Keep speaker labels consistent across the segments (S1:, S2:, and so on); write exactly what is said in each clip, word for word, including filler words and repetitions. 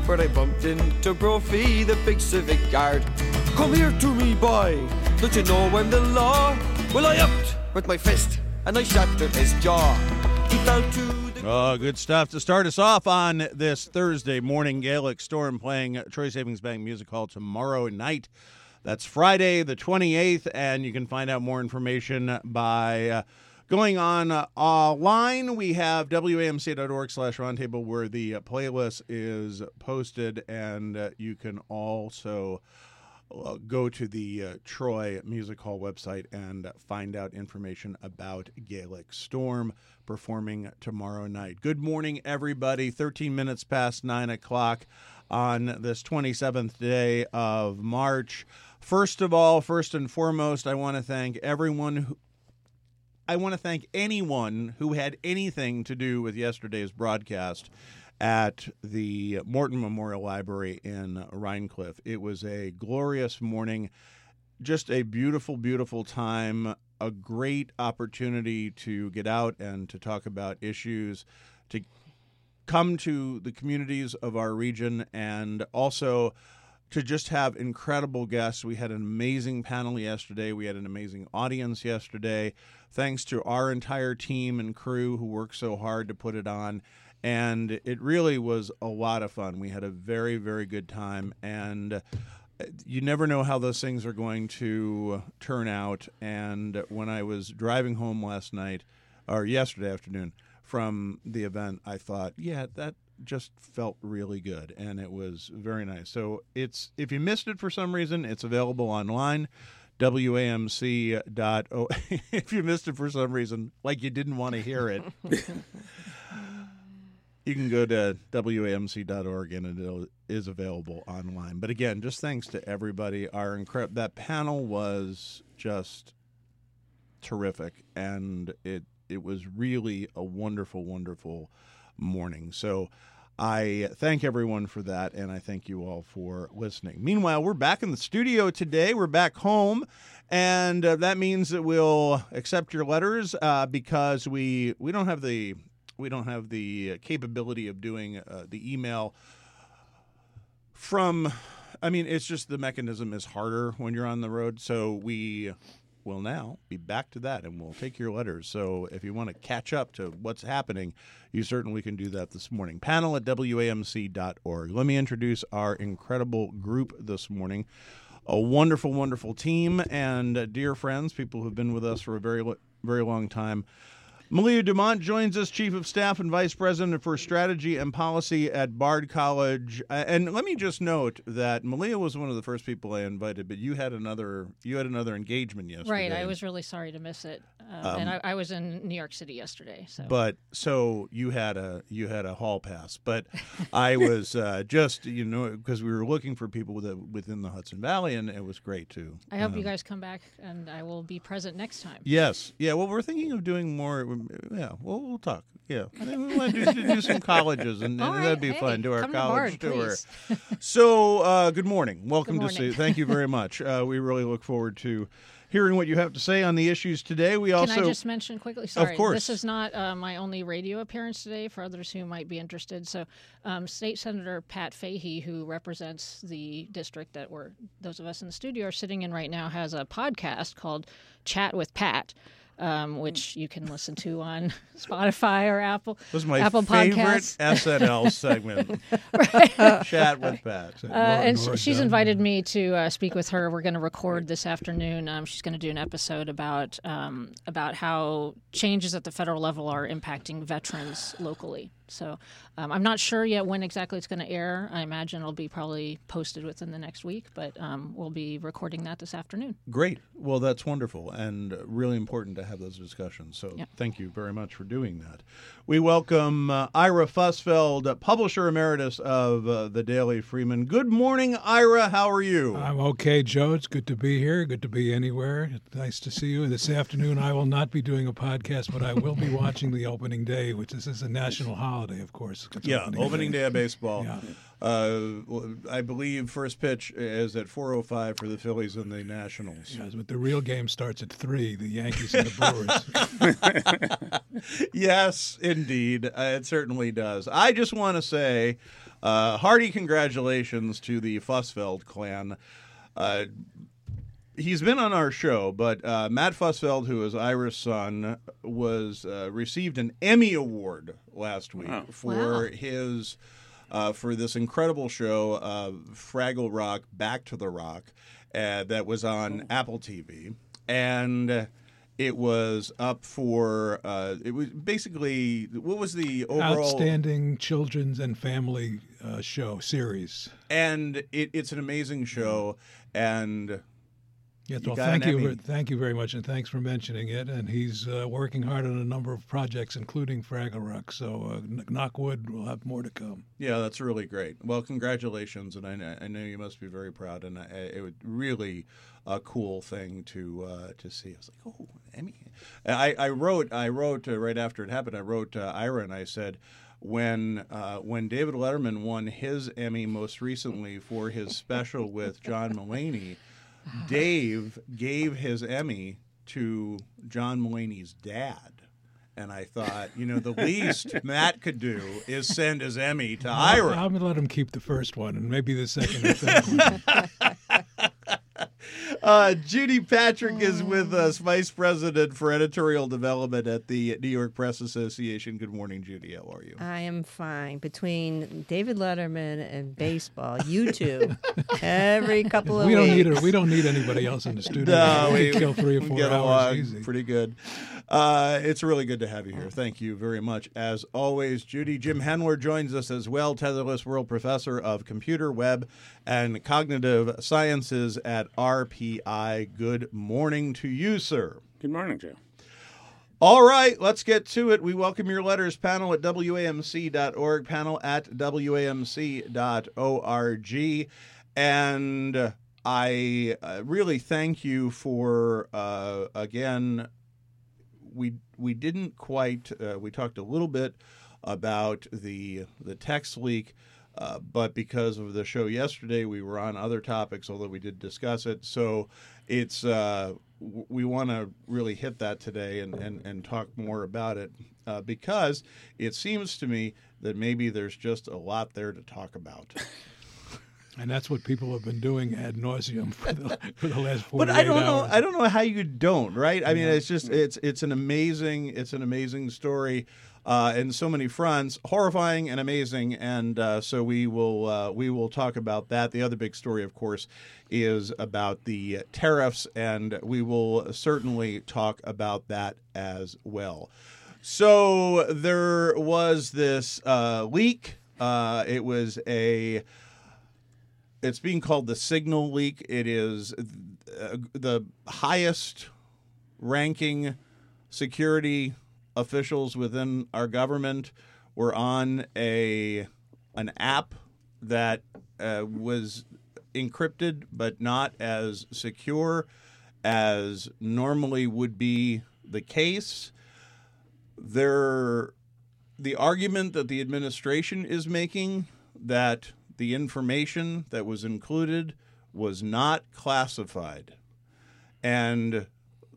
S1: where I bumped into Brophy, the big civic guard. Come here to me, boy, don't you know I'm the law? Well, I upped with my fist, and I shattered his jaw. He fell to the...
S2: Oh, good stuff to start us off on this Thursday morning. Gaelic Storm playing Troy Savings Bank Music Hall tomorrow night. That's Friday the twenty-eighth, and you can find out more information by uh, going on uh, online. We have W A M C dot org slash roundtable where the uh, playlist is posted, and uh, you can also uh, go to the uh, Troy Music Hall website and find out information about Gaelic Storm performing tomorrow night. Good morning, everybody. thirteen minutes past nine o'clock on this twenty-seventh day of March. First of all, first and foremost, I want to thank everyone who, I want to thank anyone who had anything to do with yesterday's broadcast at the Morton Memorial Library in Rhinecliff. It was a glorious morning, just a beautiful, beautiful time, a great opportunity to get out and to talk about issues, to come to the communities of our region, and also to just have incredible guests. We had an amazing panel yesterday. We had an amazing audience yesterday. Thanks to our entire team and crew who worked so hard to put it on. And it really was a lot of fun. We had a very, very good time. And you never know how those things are going to turn out. And when I was driving home last night, or yesterday afternoon, from the event, I thought, yeah, that just felt really good, and it was very nice. So it's, if you missed it for some reason, it's available online, W A M C dot org. If you missed it for some reason, like you didn't want to hear it, you can go to W A M C dot org, and it is available online. But again, just thanks to everybody. Our incre- that panel was just terrific, and it it was really a wonderful, wonderful morning. So I thank everyone for that, and I thank you all for listening. Meanwhile, we're back in the studio today. We're back home, and uh, that means that we'll accept your letters uh, because we we don't have the we don't have the capability of doing uh, the email from. I mean, it's just the mechanism is harder when you're on the road, so we will now be back to that, and we'll take your letters. So if you want to catch up to what's happening, you certainly can do that this morning. Panel at W A M C dot org. Let me introduce our incredible group this morning. A wonderful, wonderful team and uh, dear friends, people who've been with us for a very, very long time. Malia Dumont joins us, Chief of Staff and Vice President for Strategy and Policy at Bard College. Uh, and let me just note that Malia was one of the first people I invited, but you had another you had another engagement yesterday.
S3: Right, I was really sorry to miss it, uh, um, and I, I was in New York City yesterday. So,
S2: but so you had a you had a hall pass, but I was uh, just you know because we were looking for people that within the Hudson Valley, and it was great too.
S3: I hope
S2: um,
S3: you guys come back, and I will be present next time.
S2: Yes, yeah. Well, we're thinking of doing more. Yeah, well, we'll talk. Yeah, I think we want to do, do some colleges, and, and
S3: right,
S2: that'd be
S3: hey,
S2: fun. Do our
S3: come to
S2: college
S3: Bard,
S2: tour.
S3: please.
S2: So, uh, good morning. Welcome
S3: Good morning.
S2: to see. Thank you very much. Uh, we really look forward to hearing what you have to say on the issues today. We also
S3: Can I just mention quickly? Sorry,
S2: course.
S3: This is not uh, my only radio appearance today. For others who might be interested, so um, State Senator Pat Fahey, who represents the district that we're those of us in the studio are sitting in right now, has a podcast called Chat with Pat. Um, which you can listen to on Spotify or Apple.
S2: This is my
S3: Apple
S2: favorite
S3: Podcasts.
S2: S N L segment. Chat with Pat.
S3: Uh, and sh- she's invited me to uh, speak with her. We're going to record this afternoon. Um, she's going to do an episode about um, about how changes at the federal level are impacting veterans locally. So um, I'm not sure yet when exactly it's going to air. I imagine it'll be probably posted within the next week, but um, we'll be recording that this afternoon.
S2: Great. Well, that's wonderful and really important to have those discussions. So
S3: Yep.
S2: Thank you very much for doing that. We welcome uh, Ira Fussfeld, Publisher Emeritus of uh, the Daily Freeman. Good morning, Ira. How are you?
S4: I'm okay, Joe. It's good to be here. Good to be anywhere. It's nice to see you. This afternoon, I will not be doing a podcast, but I will be watching the opening day, which is, is a national holiday, of course. It's
S2: Yeah, opening, opening day. day of baseball.
S4: Yeah.
S2: Uh, I believe first pitch is at four oh five for the Phillies and the Nationals.
S4: Yes, but the real game starts at three, the Yankees and the Brewers.
S2: Yes, indeed. Uh, it certainly does. I just want to say Uh, hearty congratulations to the Fussfeld clan. Uh, he's been on our show, but uh, Matt Fussfeld, who is Ira's son, was uh, received an Emmy Award last week
S5: Wow.
S2: for
S3: Wow.
S2: his uh, for this incredible show, uh, Fraggle Rock: Back to the Rock, uh, that was on Apple T V, and it was up for uh, it was basically what was the overall
S4: Outstanding children's and family uh, show series.
S2: and it, it's an amazing show, and
S4: Yes,
S2: You
S4: well,
S2: got an
S4: thank you,
S2: Emmy.
S4: ver- thank you very much, and thanks for mentioning it. And he's uh, working hard on a number of projects, including Fraggle Rock. So, uh, kn- knock wood, we'll have more to come.
S2: yeah, that's really great. Well, congratulations, and I, kn- I know you must be very proud, and I, it was really a cool thing to uh, to see. I was like, oh, Emmy. I, I wrote I wrote uh, right after it happened. I wrote uh, Ira, and I said, when uh, when David Letterman won his Emmy most recently for his special with John Mulaney, Dave gave his Emmy to John Mulaney's dad. And I thought, you know, the least Matt could do is send his Emmy to Ira.
S4: I'm going to let him keep the first one, and maybe the second or third one.
S2: Uh, Judy Patrick is with us, Vice President for Editorial Development at the New York Press Association. Good morning, Judy. How are you?
S6: I am fine. Between David Letterman and baseball, you two, every couple of
S4: We don't
S6: weeks.
S4: need a, we don't need anybody else in the studio.
S2: No,
S4: we
S2: we
S4: can kill three or four
S2: get
S4: hours
S2: along
S4: easy.
S2: pretty good. Uh, it's really good to have you here. Thank you very much. As always, Judy, Jim Henler joins us as well, Tetherless World Professor of Computer, Web, and Cognitive Sciences at R P I. Good morning to you, sir.
S5: Good morning, Joe.
S2: All right, let's get to it. We welcome your letters. Panel at W A M C dot org, panel at W A M C dot org. And I uh, really thank you for, uh, again, we we didn't quite, uh, we talked a little bit about the the text leak, uh, but because of the show yesterday, we were on other topics, although we did discuss it. So it's, uh, w- we want to really hit that today and, and, and talk more about it uh, because it seems to me that maybe there's just a lot there to talk about.
S4: And that's what people have been doing ad nauseum for the, for the last
S2: But
S4: forty-eight
S2: I don't know.
S4: hours.
S2: I don't know how you don't. Right? I mean, it's just it's it's an amazing it's an amazing story uh, in so many fronts, horrifying and amazing. And uh, so we will uh, we will talk about that. The other big story, of course, is about the tariffs, and we will certainly talk about that as well. So there was this uh, leak. Uh, it was a. It's being called the Signal leak. It is uh, the highest ranking security officials within our government were on a an app that uh, was encrypted but not as secure as normally would be the case. There, the argument that the administration is making that the information that was included was not classified. And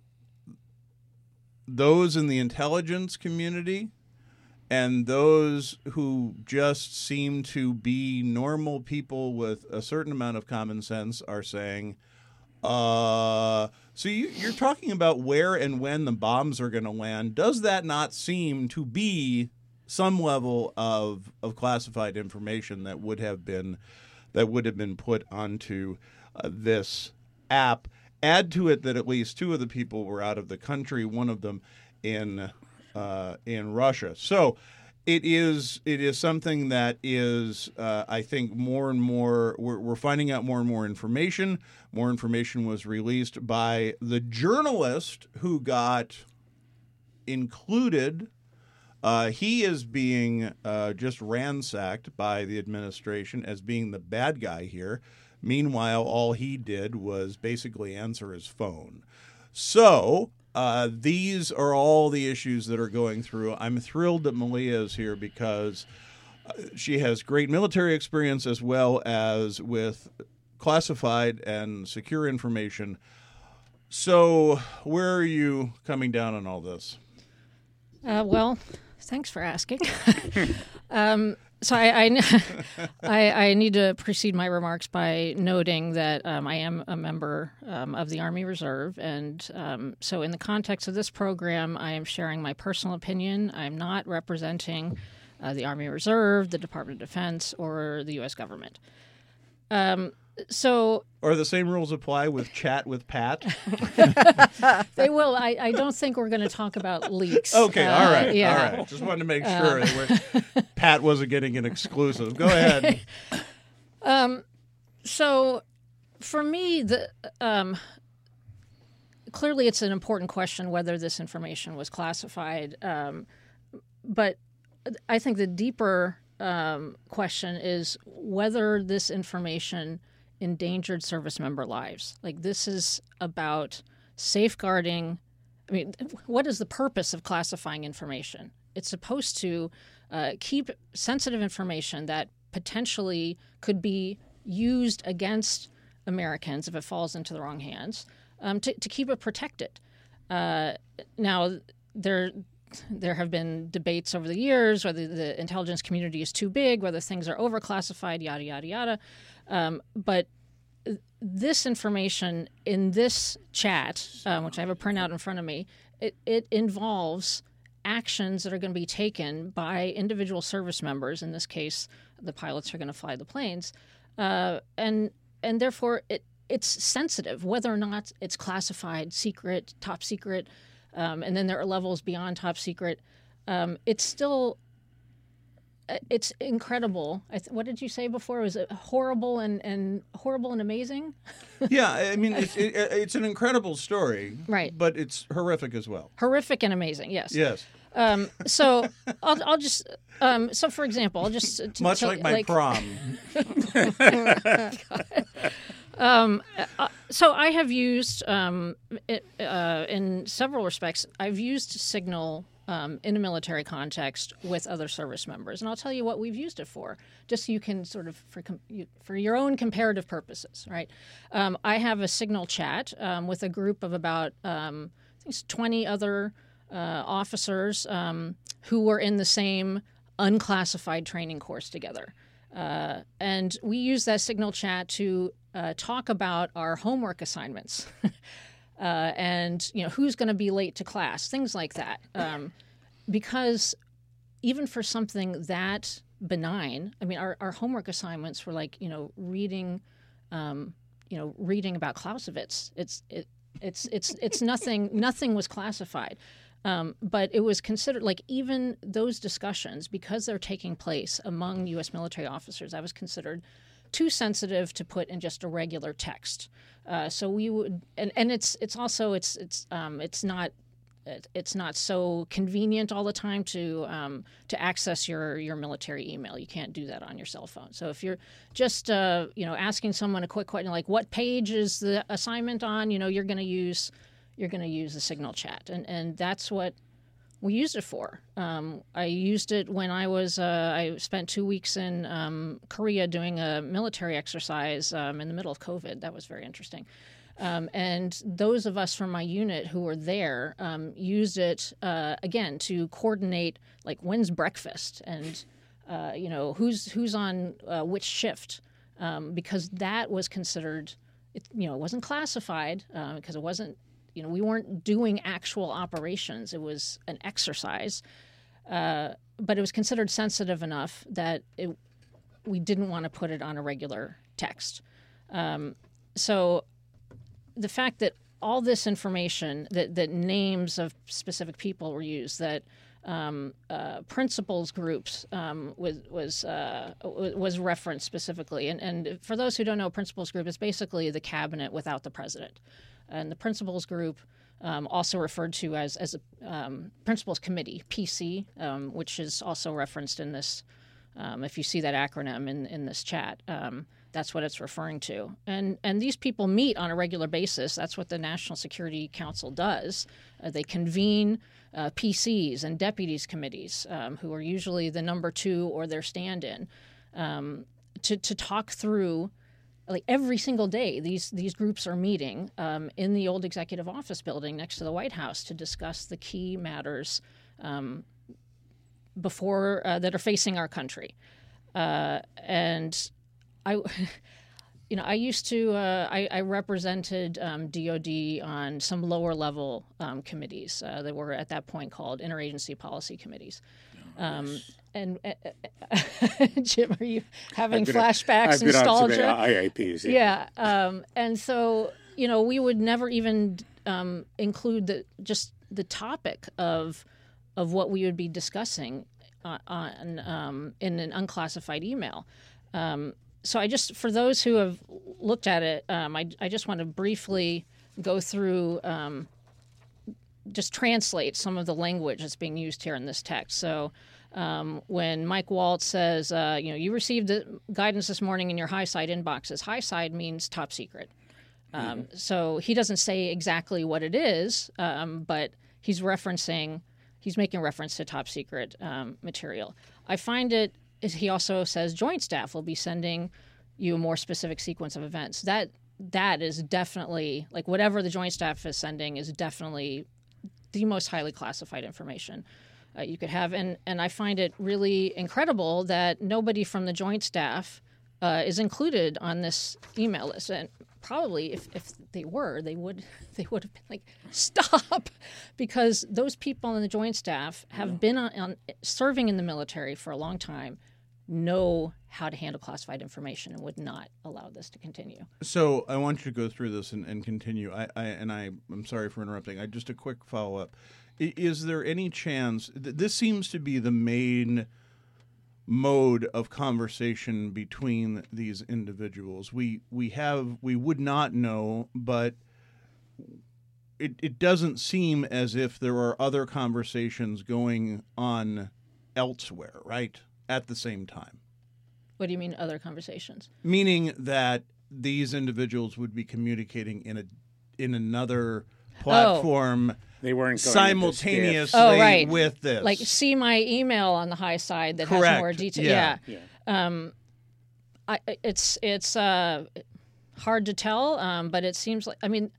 S2: those in the intelligence community and those who just seem to be normal people with a certain amount of common sense are saying, uh, so you, you're talking about where and when the bombs are going to land. Does that not seem to be some level of of classified information that would have been that would have been put onto uh, this app? Add to it that at least two of the people were out of the country, one of them in uh, in Russia. So it is it is something that is uh, I think more and more we're, we're finding out more and more information. More information was released by the journalist who got included. Uh, he is being uh, just ransacked by the administration as being the bad guy here. Meanwhile, all he did was basically answer his phone. So uh, these are all the issues that are going through. I'm thrilled that Malia is here because uh, she has great military experience as well as with classified and secure information. So where are you coming down on all this?
S3: Uh, well, thanks for asking. um, So I, I, I, I need to precede my remarks by noting that um, I am a member um, of the Army Reserve, and um, so in the context of this program, I am sharing my personal opinion. I'm not representing uh, the Army Reserve, the Department of Defense, or the U S government. Um, so,
S2: or the same rules apply with Chat with Pat?
S3: They will. I, I don't think we're going to talk about leaks.
S2: Okay,
S3: uh,
S2: all right,
S3: yeah.
S2: all right. Just wanted to make sure that we're, Pat wasn't getting an exclusive. Go ahead.
S3: Um, so, for me, the um, clearly it's an important question whether this information was classified. Um, but I think the deeper um, question is whether this information endangered service member lives. Like, this is about safeguarding. I mean, what is the purpose of classifying information? It's supposed to uh, keep sensitive information that potentially could be used against Americans if it falls into the wrong hands, um, to, to keep it protected. Uh, now, there there have been debates over the years whether the intelligence community is too big, whether things are overclassified, yada, yada, yada. Um, but this information in this chat, um, which I have a printout in front of me, it, it involves actions that are going to be taken by individual service members. In this case, the pilots are going to fly the planes. Uh, and and therefore, it it's sensitive, whether or not it's classified, secret, top secret, um, and then there are levels beyond top secret. Um, it's still, it's incredible. I th- what did you say before? Was it horrible and, and horrible and amazing?
S2: Yeah, I mean, it's, it, it's an incredible story.
S3: Right.
S2: But it's horrific as well.
S3: Horrific and amazing, yes.
S2: Yes.
S3: Um, so I'll, I'll just, um, so for example, I'll just. T-
S2: Much
S3: t-
S2: like my
S3: like,
S2: prom.
S3: Um, uh, so I have used, um, it, uh, in several respects, I've used Signal um, in a military context with other service members, and I'll tell you what we've used it for, just so you can sort of for com- you, for your own comparative purposes, right? Um, I have a Signal chat um, with a group of about um, I think it's twenty other uh, officers um, who were in the same unclassified training course together. Uh, and we use that Signal chat to uh, talk about our homework assignments uh, and, you know, who's going to be late to class, things like that. Um, because even for something that benign, I mean, our, our homework assignments were like, you know, reading, um, you know, reading about Clausewitz. It's it, it's it's it's nothing. Nothing was classified. Um, but it was considered, like, even those discussions, because they're taking place among U S military officers, that was considered too sensitive to put in just a regular text. Uh, so we would, and, and it's it's also it's it's um, it's not it's not so convenient all the time to um, to access your your military email. You can't do that on your cell phone. So if you're just uh, you know asking someone a quick question like, what page is the assignment on, you know, you're going to use. You're going to use the Signal chat, and and that's what we used it for. Um, I used it when I was uh, I spent two weeks in um, Korea doing a military exercise um, in the middle of COVID. That was very interesting. Um, and those of us from my unit who were there um, used it uh, again to coordinate, like, when's breakfast and uh, you know who's who's on uh, which shift, um, because that was considered. It, you know, it wasn't classified uh, because it wasn't. You know, we weren't doing actual operations. It was an exercise, uh, but it was considered sensitive enough that it, we didn't want to put it on a regular text. Um, so the fact that all this information, that, that names of specific people were used, that um, uh, principals groups um, was was uh, was referenced specifically, and and for those who don't know, principals group is basically the cabinet without the president. And the principals group, um, also referred to as as a um, principals committee, P C, um, which is also referenced in this. Um, if you see that acronym in in this chat, um, that's what it's referring to. And and these people meet on a regular basis. That's what the National Security Council does. Uh, they convene uh, P Cs and deputies committees, um, who are usually the number two or their stand-in, um, to to talk through. Like every single day, these these groups are meeting um, in the old executive office building next to the White House to discuss the key matters um, before uh, that are facing our country. uh, and I, you know, I used to uh, I, I represented um, D O D on some lower level um, committees uh, that were at that point called interagency policy committees. Um, and uh, Jim, are you having flashbacks,
S5: I've been
S3: nostalgia?
S5: on some I A Ps. Yeah.
S3: Yeah, um, and so you know, we would never even um, include the just the topic of of what we would be discussing uh, on um, in an unclassified email. Um, so I just, for those who have looked at it, um, I, I just want to briefly go through, um, just translate some of the language that's being used here in this text. So um, when Mike Waltz says, uh, you know, you received the guidance this morning in your high side inboxes, high side means top secret. Um, mm-hmm. So he doesn't say exactly what it is, um, but he's referencing, he's making reference to top secret um, material. I find it, he also says joint staff will be sending you a more specific sequence of events. That that is definitely, like whatever the joint staff is sending is definitely the most highly classified information uh, you could have. And, and I find it really incredible that nobody from the joint staff uh, is included on this email list. And probably if, if they were, they would they would have been like, stop, because those people in the joint staff have yeah. been on, on serving in the military for a long time, know how to handle classified information, and would not allow this to continue.
S2: So I want you to go through this and, and continue. I, I and I, I'm sorry for interrupting. I just a quick follow up. Is there any chance th- this seems to be the main mode of conversation between these individuals? We we have we would not know, but it it doesn't seem as if there are other conversations going on elsewhere, right? At the same time.
S3: What do you mean other conversations?
S2: Meaning that these individuals would be communicating in a in another platform.
S5: Oh. They weren't going
S2: simultaneously
S3: oh, right.
S2: with this.
S3: Like, see my email on the high side that
S2: Correct.
S3: has more detail.
S2: Yeah.
S3: yeah. yeah. Um, I, it's it's uh, hard to tell, um, but it seems like, I mean,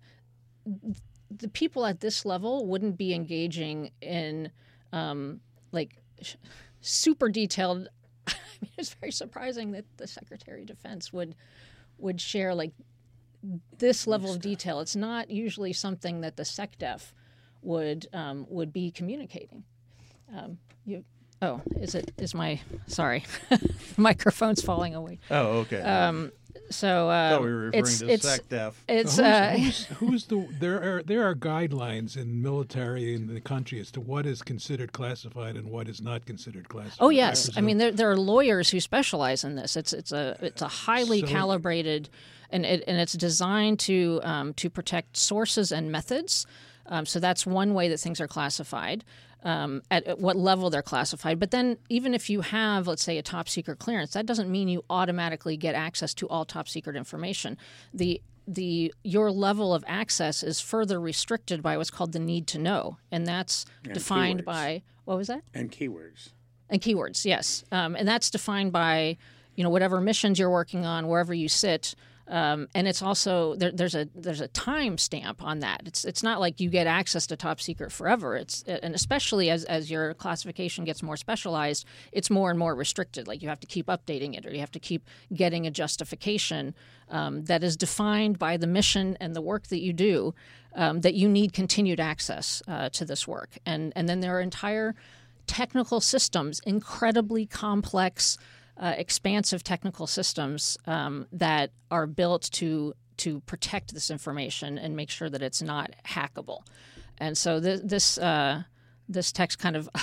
S3: the people at this level wouldn't be engaging in um, like sh- super detailed. I mean, it's very surprising that the Secretary of Defense would would share like this level of detail. It's not usually something that the SecDef would um, would be communicating. Um, you, oh, is it? Is my sorry, microphone's falling away.
S2: Oh, okay.
S3: Um, so uh,
S2: I thought we were referring
S3: it's,
S2: to
S3: it's,
S2: SecDef.
S3: It's
S4: who's,
S3: uh,
S4: who's, who's the there are there are guidelines in military in the country as to what is considered classified and what is not considered classified.
S3: Oh yes, I,
S4: I
S3: mean there there are lawyers who specialize in this. It's it's a it's a highly
S4: So-
S3: calibrated, and it, and it's designed to um, to protect sources and methods. Um, so that's one way that things are classified. Um, at, at what level they're classified. But then even if you have, let's say, a top secret clearance, that doesn't mean you automatically get access to all top secret information. The the your level of access is further restricted by what's called the need to know, and that's
S5: And
S3: defined
S5: keywords.
S3: by, what was that?
S5: And keywords.
S3: And keywords, yes. Um, and that's defined by, you know, whatever missions you're working on, wherever you sit. Um, and it's also there, there's a there's a time stamp on that. It's it's not like you get access to top secret forever. It's and especially as as your classification gets more specialized, it's more and more restricted. Like you have to keep updating it, or you have to keep getting a justification um, that is defined by the mission and the work that you do. Um, that you need continued access uh, to this work, and and then there are entire technical systems, incredibly complex. Uh, expansive technical systems um, that are built to to protect this information and make sure that it's not hackable. And so th- this uh, this text kind of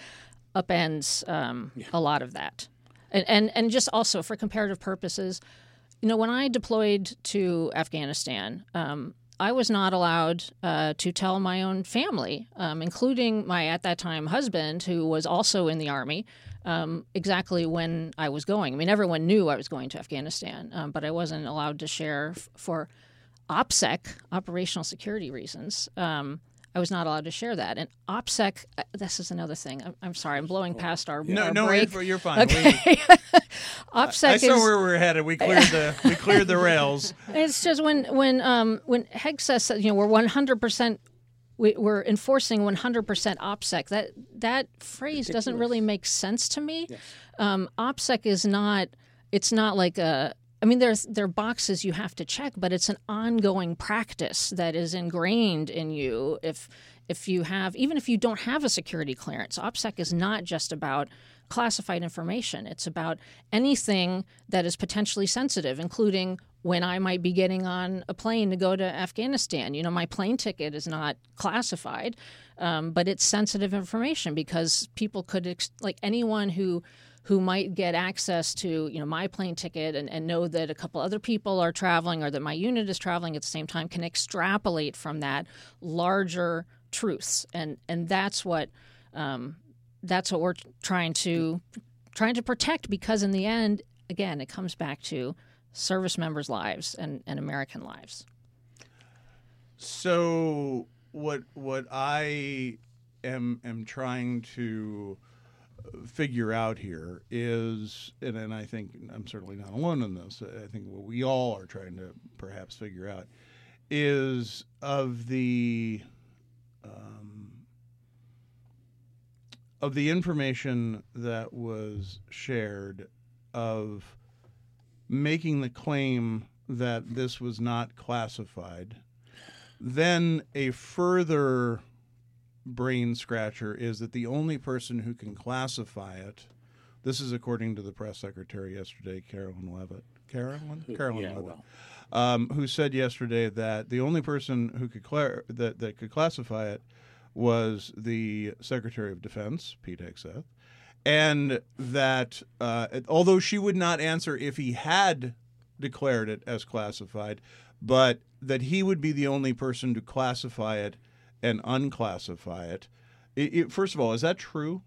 S3: upends um, yeah. a lot of that. And, and and just also for comparative purposes, you know, when I deployed to Afghanistan, um, I was not allowed uh, to tell my own family, um, including my at that time husband, who was also in the Army, um, exactly when I was going. I mean, everyone knew I was going to Afghanistan, um, but I wasn't allowed to share f- for OPSEC, operational security reasons. Um, I was not allowed to share that. And OPSEC, uh, this is another thing. I'm, I'm sorry, I'm blowing past our,
S2: No,
S3: our
S2: no,
S3: break.
S2: you're, you're fine.
S3: Okay.
S2: We,
S3: OPSEC
S2: I saw
S3: is,
S2: where we were headed. We cleared the we cleared the rails.
S3: It's just when when um, when Hegseth said, you know, we're one hundred percent we, we're enforcing one hundred percent OPSEC. That that phrase
S5: Ridiculous.
S3: doesn't really make sense to me.
S5: Yes.
S3: Um, OPSEC is not. It's not like a. I mean, there's there are boxes you have to check, but it's an ongoing practice that is ingrained in you. If if you have, even if you don't have a security clearance, OPSEC is not just about classified information. It's about anything that is potentially sensitive, including when I might be getting on a plane to go to Afghanistan. You know, my plane ticket is not classified, um, but it's sensitive information because people could, ex- like anyone who who might get access to, you know, my plane ticket and, and know that a couple other people are traveling or that my unit is traveling at the same time can extrapolate from that larger truths. And and that's what um, that's what we're trying to trying to protect, because in the end, again, it comes back to service members' lives and, and American lives.
S2: So what what I am am trying to figure out here is, and, and I think I'm certainly not alone in this, I think what we all are trying to perhaps figure out is of the um, of the information that was shared, of making the claim that this was not classified, then a further brain scratcher is that the only person who can classify it, this is according to the press secretary yesterday, Carolyn Levitt, Carolyn? Carolyn
S5: yeah,
S2: Levitt,
S5: well.
S2: um, who said yesterday that the only person who could clar- that, that could classify it was the Secretary of Defense, Pete Hegseth, and that uh, although she would not answer if he had declared it as classified, but that he would be the only person to classify it and unclassify it. It, it. First of all, is that true?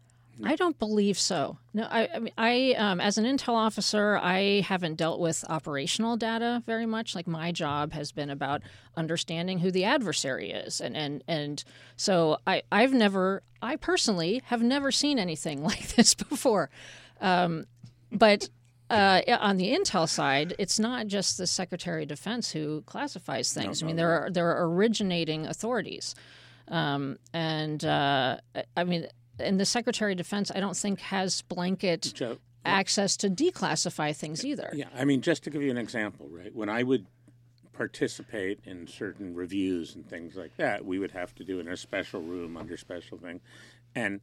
S3: I don't believe so. No, I, I mean, I um, as an intel officer, I haven't dealt with operational data very much. Like, my job has been about understanding who the adversary is, and and and so I I've never, I personally have never seen anything like this before. Um, but uh, on the intel side, it's not just the Secretary of Defense who classifies things.
S5: No,
S3: I mean,
S5: no,
S3: there
S5: no.
S3: are there are originating authorities, um, and uh, I mean. And the Secretary of Defense, I don't think, has blanket
S5: Joe,
S3: access to declassify things either.
S5: Yeah, I mean, just to give you an example, right? When I would participate in certain reviews and things like that, we would have to do it in a special room under special thing. And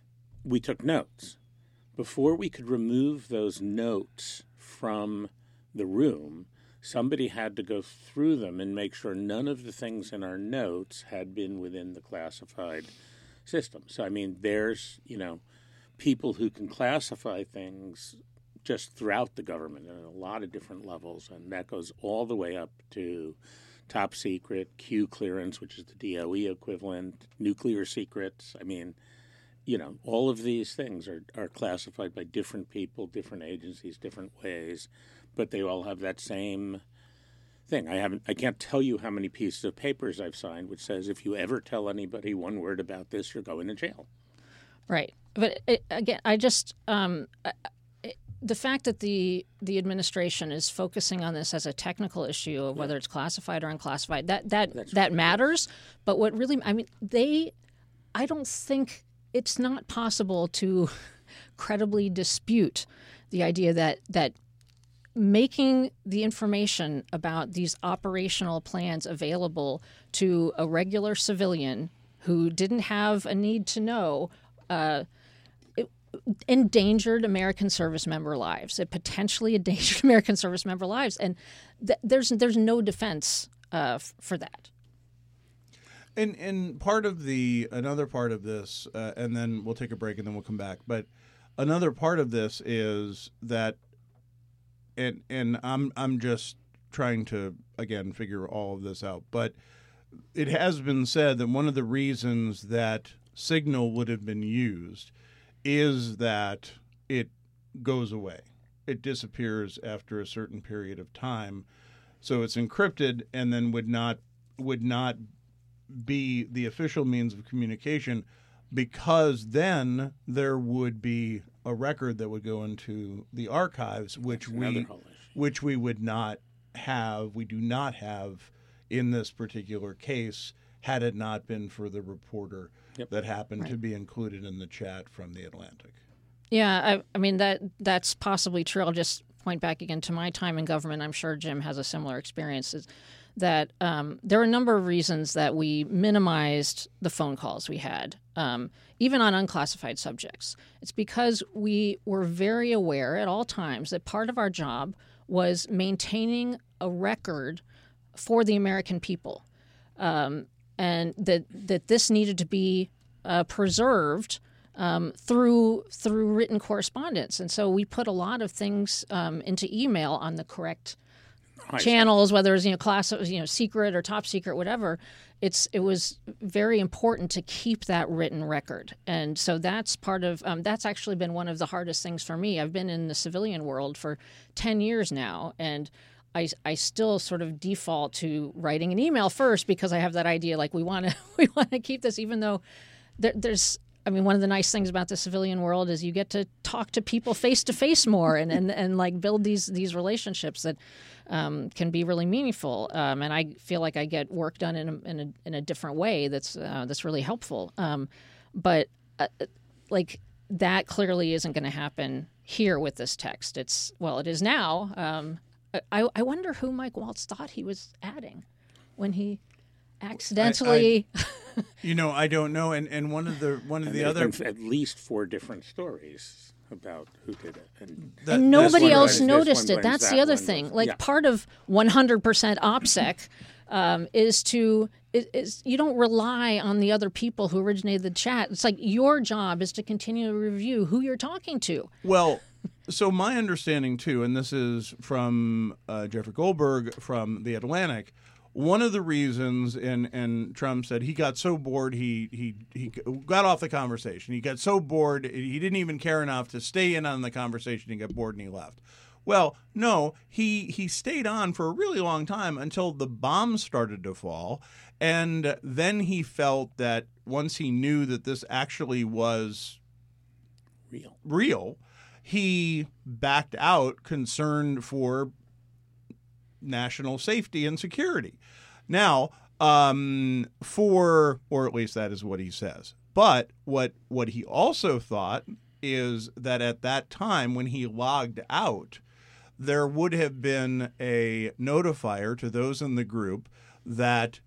S5: we took notes. Before we could remove those notes from the room, somebody had to go through them and make sure none of the things in our notes had been within the classified system. So, I mean, there's, you know, people who can classify things just throughout the government at a lot of different levels, and that goes all the way up to top secret, Q clearance, which is the D O E equivalent, nuclear secrets. I mean, you know, all of these things are, are classified by different people, different agencies, different ways, but they all have that same thing. I haven't. I can't tell you how many pieces of papers I've signed which says if you ever tell anybody one word about this, you're going to jail.
S3: Right. But it, again, I just um, it, the fact that the the administration is focusing on this as a technical issue of whether it's classified or unclassified, that that
S5: That's
S3: that
S5: right.
S3: matters. But what really, I mean, they, I don't think it's not possible to credibly dispute the idea that that. Making the information about these operational plans available to a regular civilian who didn't have a need to know uh, it endangered American service member lives. It potentially endangered American service member lives, and th- there's there's no defense uh, f- for that.
S2: And and part of the another part of this, uh, and then we'll take a break and then we'll come back. But another part of this is that. And and I'm I'm just trying to, again, figure all of this out. But it has been said that one of the reasons that Signal would have been used is that it goes away. It disappears after a certain period of time. So it's encrypted and then would not would not be the official means of communication, because then there would be a record that would go into the archives, which
S5: That's another
S2: we
S5: whole issue.
S2: which we would not have. We do not have in this particular case had it not been for the reporter
S5: Yep.
S2: that happened
S3: Right.
S2: to be included in the chat from the Atlantic.
S3: Yeah, I, I mean that that's possibly true. I'll just point back again to my time in government. I'm sure Jim has a similar experience. Is that um, there are a number of reasons that we minimized the phone calls we had, um, even on unclassified subjects. It's because we were very aware at all times that part of our job was maintaining a record for the American people, um, and that that this needed to be uh, preserved. Um, through through written correspondence, and so we put a lot of things um, into email on the correct
S5: I see.
S3: channels, whether it's you know class, you know secret or top secret, whatever. It's it was very important to keep that written record, and so that's part of um, that's actually been one of the hardest things for me. I've been in the civilian world for ten years now, and I, I still sort of default to writing an email first because I have that idea like we want to we want to keep this, even though there, there's. I mean, one of the nice things about the civilian world is you get to talk to people face to face more and, and, and like build these these relationships that um, can be really meaningful. Um, and I feel like I get work done in a, in a, in a different way that's uh, that's really helpful. Um, but uh, like that clearly isn't going to happen here with this text. It's well, it is now. Um, I, I wonder who Mike Waltz thought he was adding when he accidentally.
S2: I, I, you know, I don't know. And, and one of the one of
S5: And
S2: the
S5: there's
S2: other
S5: been at least four different stories about who did it. And
S2: that-
S3: and
S2: that's
S3: nobody
S2: one
S3: else
S5: blends- this
S3: noticed
S5: one
S3: it.
S5: blends
S3: That's
S5: that
S3: the other
S5: one
S3: thing.
S5: with-
S3: Like
S5: yeah.
S3: part of one hundred percent OPSEC um, is to is, is you don't rely on the other people who originated the chat. It's like your job is to continue to review who you're talking to.
S2: Well, so my understanding too, and this is from uh, Jeffrey Goldberg from The Atlantic, one of the reasons, and, and Trump said he got so bored, he, he, he got off the conversation. He got so bored, he didn't even care enough to stay in on the conversation. He got bored and he left. Well, no, he, he stayed on for a really long time until the bombs started to fall. And then he felt that once he knew that this actually was
S5: real.
S2: real, he backed out, concerned for national safety and security. Now, um, for, or at least that is what he says. But what what he also thought is that at that time when he logged out, there would have been a notifier to those in the group that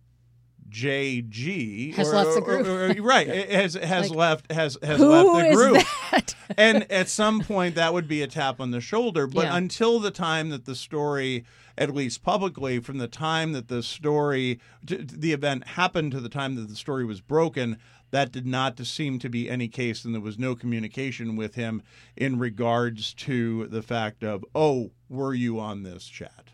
S2: J G
S3: Has
S2: or-
S3: left the
S2: or-
S3: group.
S2: or- or- right, has has
S3: Like,
S2: left has has
S3: Who
S2: left the
S3: is
S2: group.
S3: that?
S2: And at some point that would be a tap on the shoulder, but
S3: Yeah.
S2: until the time that the story, at least publicly, from the time that the story t- the event happened to the time that the story was broken, that did not seem to be any case, and there was no communication with him in regards to the fact of, oh, were you on this chat?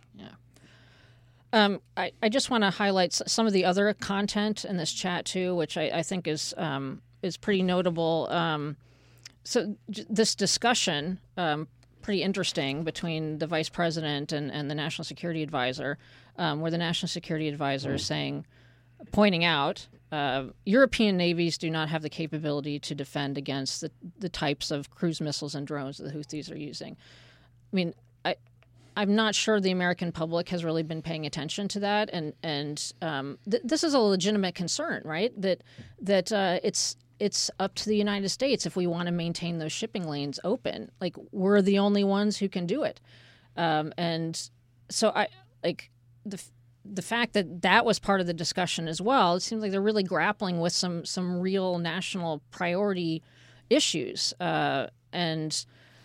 S3: Um, I, I just want to highlight s- some of the other content in this chat too, which I, I think is um, is pretty notable. Um, so j- this discussion, um, pretty interesting, between the vice president and, and the national security advisor, um, where the national security advisor is saying, pointing out, uh, European navies do not have the capability to defend against the, the types of cruise missiles and drones that the Houthis are using. I mean, I. I'm not sure the American public has really been paying attention to that, and and um, th- this is a legitimate concern, right? That that uh, it's it's up to the United States if we want to maintain those shipping lanes open. Like we're the only ones who can do it, um, and so I like the the fact that that was part of the discussion as well. It seems like they're really grappling with some some real national priority issues, uh, and.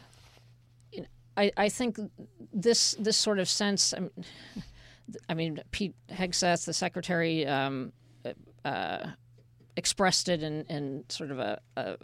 S3: I, I think this this sort of sense. I mean, I mean Pete Hegseth, the secretary, um, uh, expressed it in, in sort of a, a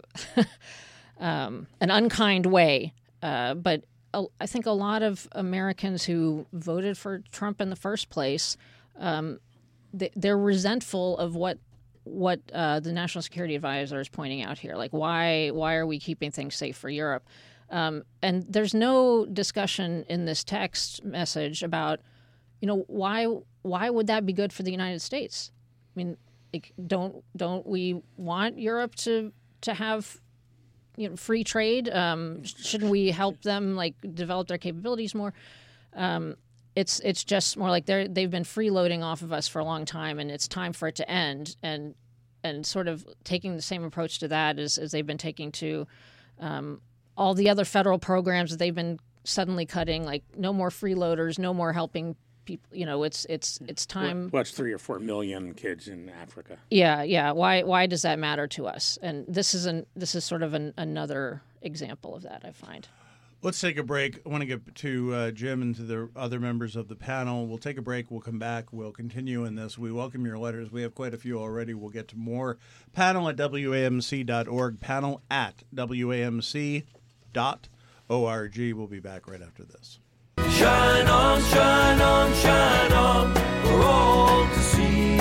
S3: um, an unkind way. Uh, but a, I think a lot of Americans who voted for Trump in the first place, um, they, they're resentful of what what uh, the national security advisor is pointing out here. Like, why why are we keeping things safe for Europe? Um, and there's no discussion in this text message about, you know, why why would that be good for the United States? I mean, like, don't don't we want Europe to to have, you know, free trade? Um, shouldn't we help them like develop their capabilities more? Um, it's it's just more like they're they've been freeloading off of us for a long time, and it's time for it to end. And and sort of taking the same approach to that as, as they've been taking to um, all the other federal programs that they've been suddenly cutting, like no more freeloaders, no more helping people. You know, it's it's it's time.
S5: What's three or four million kids in Africa?
S3: Yeah, yeah. Why why does that matter to us? And this is an this is sort of an, another example of that, I find.
S2: Let's take a break. I want to get to uh, Jim and to the other members of the panel. We'll take a break. We'll come back. We'll continue in this. We welcome your letters. We have quite a few already. We'll get to more. Panel at W A M C dot org. Panel at W A M C dot org. We'll be back right after this.
S1: Shine on, shine on, shine on, for all to see.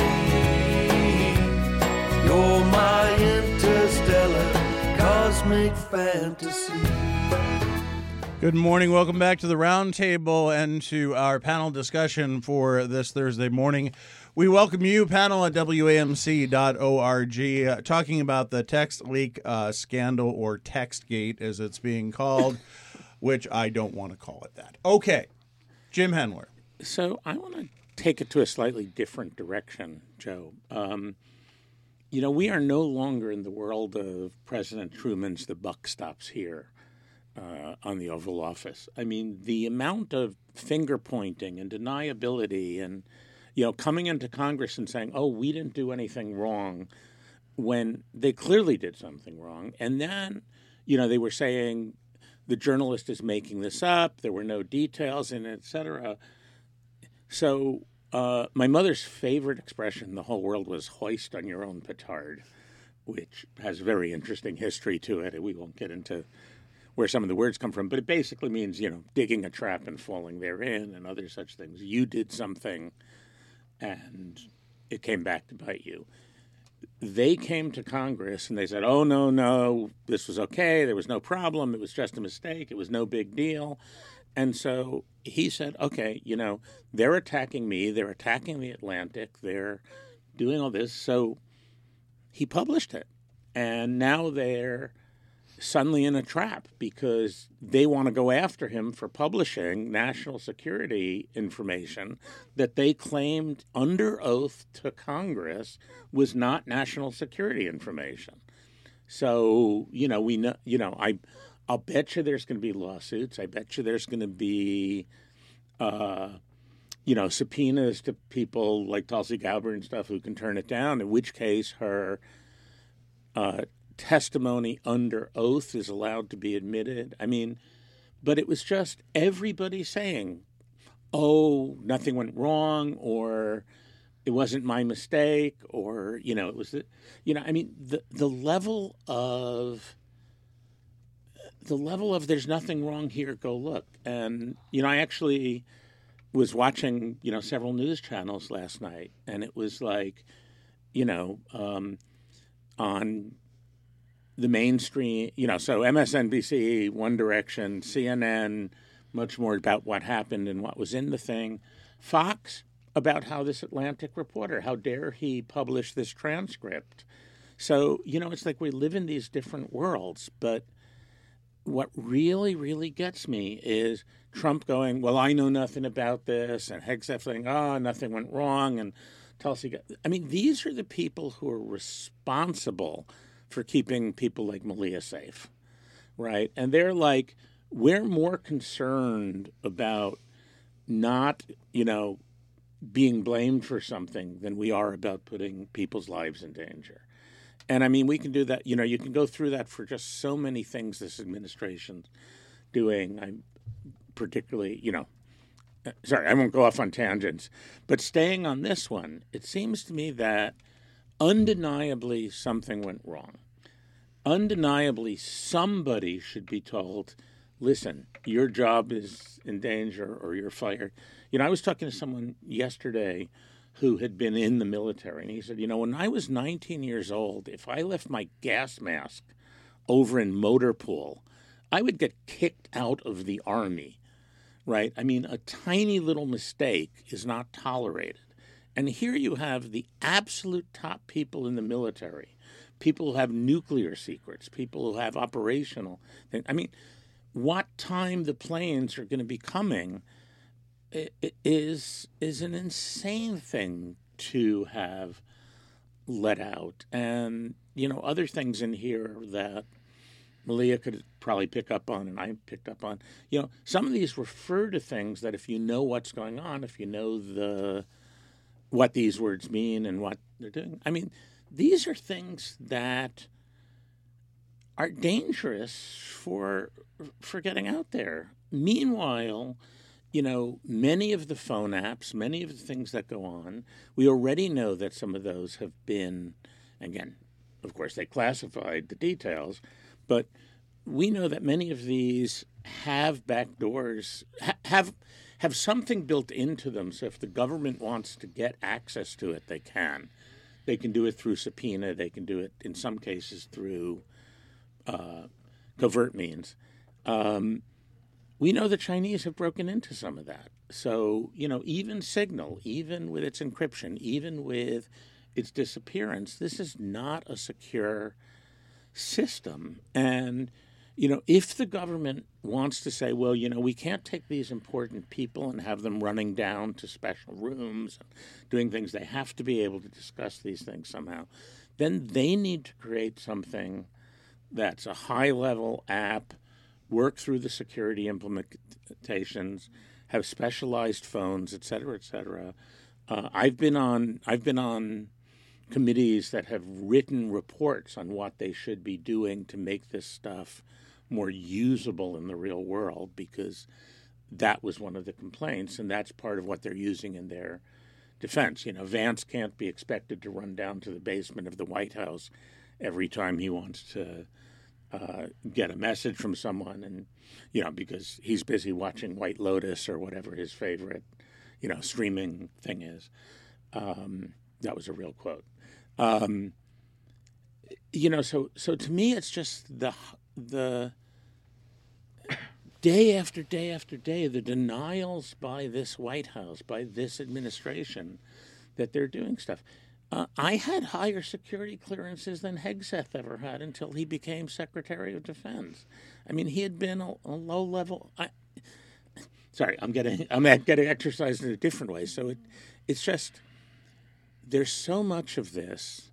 S1: You're my interstellar cosmic fantasy.
S2: Good morning. Welcome back to the round table and to our panel discussion for this Thursday morning. We welcome you, panel at W A M C dot org, uh, talking about the text leak uh, scandal, or TextGate as it's being called, which I don't want to call it that. Okay, Jim Hendler.
S5: So I want to take it to a slightly different direction, Joe. Um, you know, we are no longer in the world of President Truman's "the buck stops here." Uh, on the Oval Office. I mean, the amount of finger pointing and deniability and, you know, coming into Congress and saying, oh, we didn't do anything wrong when they clearly did something wrong. And then, you know, they were saying the journalist is making this up. There were no details in it, et cetera. So uh, my mother's favorite expression in the whole world was hoist on your own petard, which has a very interesting history to it. And we won't get into where some of the words come from, but it basically means, you know, digging a trap and falling therein and other such things. You did something and it came back to bite you. They came to Congress and they said, oh, no, no, this was okay. There was no problem. It was just a mistake. It was no big deal. And so he said, okay, you know, they're attacking me. They're attacking the Atlantic. They're doing all this. So he published it. And now they're suddenly in a trap because they want to go after him for publishing national security information that they claimed under oath to Congress was not national security information. So, you know, we know, you know, I, I'll bet you there's going to be lawsuits. I bet you there's going to be, uh, you know, subpoenas to people like Tulsi Gabbard and stuff who can turn it down, in which case her uh testimony under oath is allowed to be admitted. I mean, but it was just everybody saying, oh, nothing went wrong, or it wasn't my mistake, or, you know, it was, the, you know, I mean, the, the level of, the level of there's nothing wrong here, go look. And, you know, I actually was watching, you know, several news channels last night, and it was like, you know, um, on the mainstream, you know, so M S N B C, One Direction, C N N, much more about what happened and what was in the thing. Fox, about how this Atlantic reporter, how dare he publish this transcript. So, you know, it's like we live in these different worlds. But what really, really gets me is Trump going, well, I know nothing about this, and Hegseth saying, oh, nothing went wrong, and Tulsi got... I mean, these are the people who are responsible for keeping people like Malia safe, right? And they're like, we're more concerned about not, you know, being blamed for something than we are about putting people's lives in danger. And I mean, we can do that, you know, you can go through that for just so many things this administration's doing. I'm particularly, you know, sorry, I won't go off on tangents, but staying on this one, it seems to me that undeniably something went wrong. Undeniably somebody should be told, listen, your job is in danger or you're fired. You know, I was talking to someone yesterday who had been in the military, and he said, you know, when I was nineteen years old, if I left my gas mask over in motor pool, I would get kicked out of the Army, right? I mean, a tiny little mistake is not tolerated. And here you have the absolute top people in the military, people who have nuclear secrets, people who have operational things. I mean, what time the planes are going to be coming, is is an insane thing to have let out. And, you know, other things in here that Malia could probably pick up on and I picked up on. You know, some of these refer to things that if you know what's going on, if you know the what these words mean and what they're doing. I mean, these are things that are dangerous for for getting out there. Meanwhile, you know, many of the phone apps, many of the things that go on, we already know that some of those have been, again, of course, they classified the details, but we know that many of these have backdoors, ha- have have something built into them. So if the government wants to get access to it, they can. They can do it through subpoena. They can do it, in some cases, through uh, covert means. Um, we know the Chinese have broken into some of that. So, you know, even Signal, even with its encryption, even with its disappearance, this is not a secure system. And, you know, if the government wants to say, well, you know, we can't take these important people and have them running down to special rooms and doing things, they have to be able to discuss these things somehow, then they need to create something that's a high-level app, work through the security implementations, have specialized phones, et cetera, et cetera. Uh, I've been on I've been on committees that have written reports on what they should be doing to make this stuff more usable in the real world, because that was one of the complaints, and that's part of what they're using in their defense. You know, Vance can't be expected to run down to the basement of the White House every time he wants to uh, get a message from someone, and, you know, because he's busy watching White Lotus or whatever his favorite, you know, streaming thing is. Um, that was a real quote. Um, you know, so so to me, it's just the the day after day after day, the denials by this White House, by this administration, that they're doing stuff. Uh, I had higher security clearances than Hegseth ever had until he became Secretary of Defense. I mean, he had been a, a low level. I, sorry, I'm getting I'm getting exercised in a different way. So it it's just there's so much of this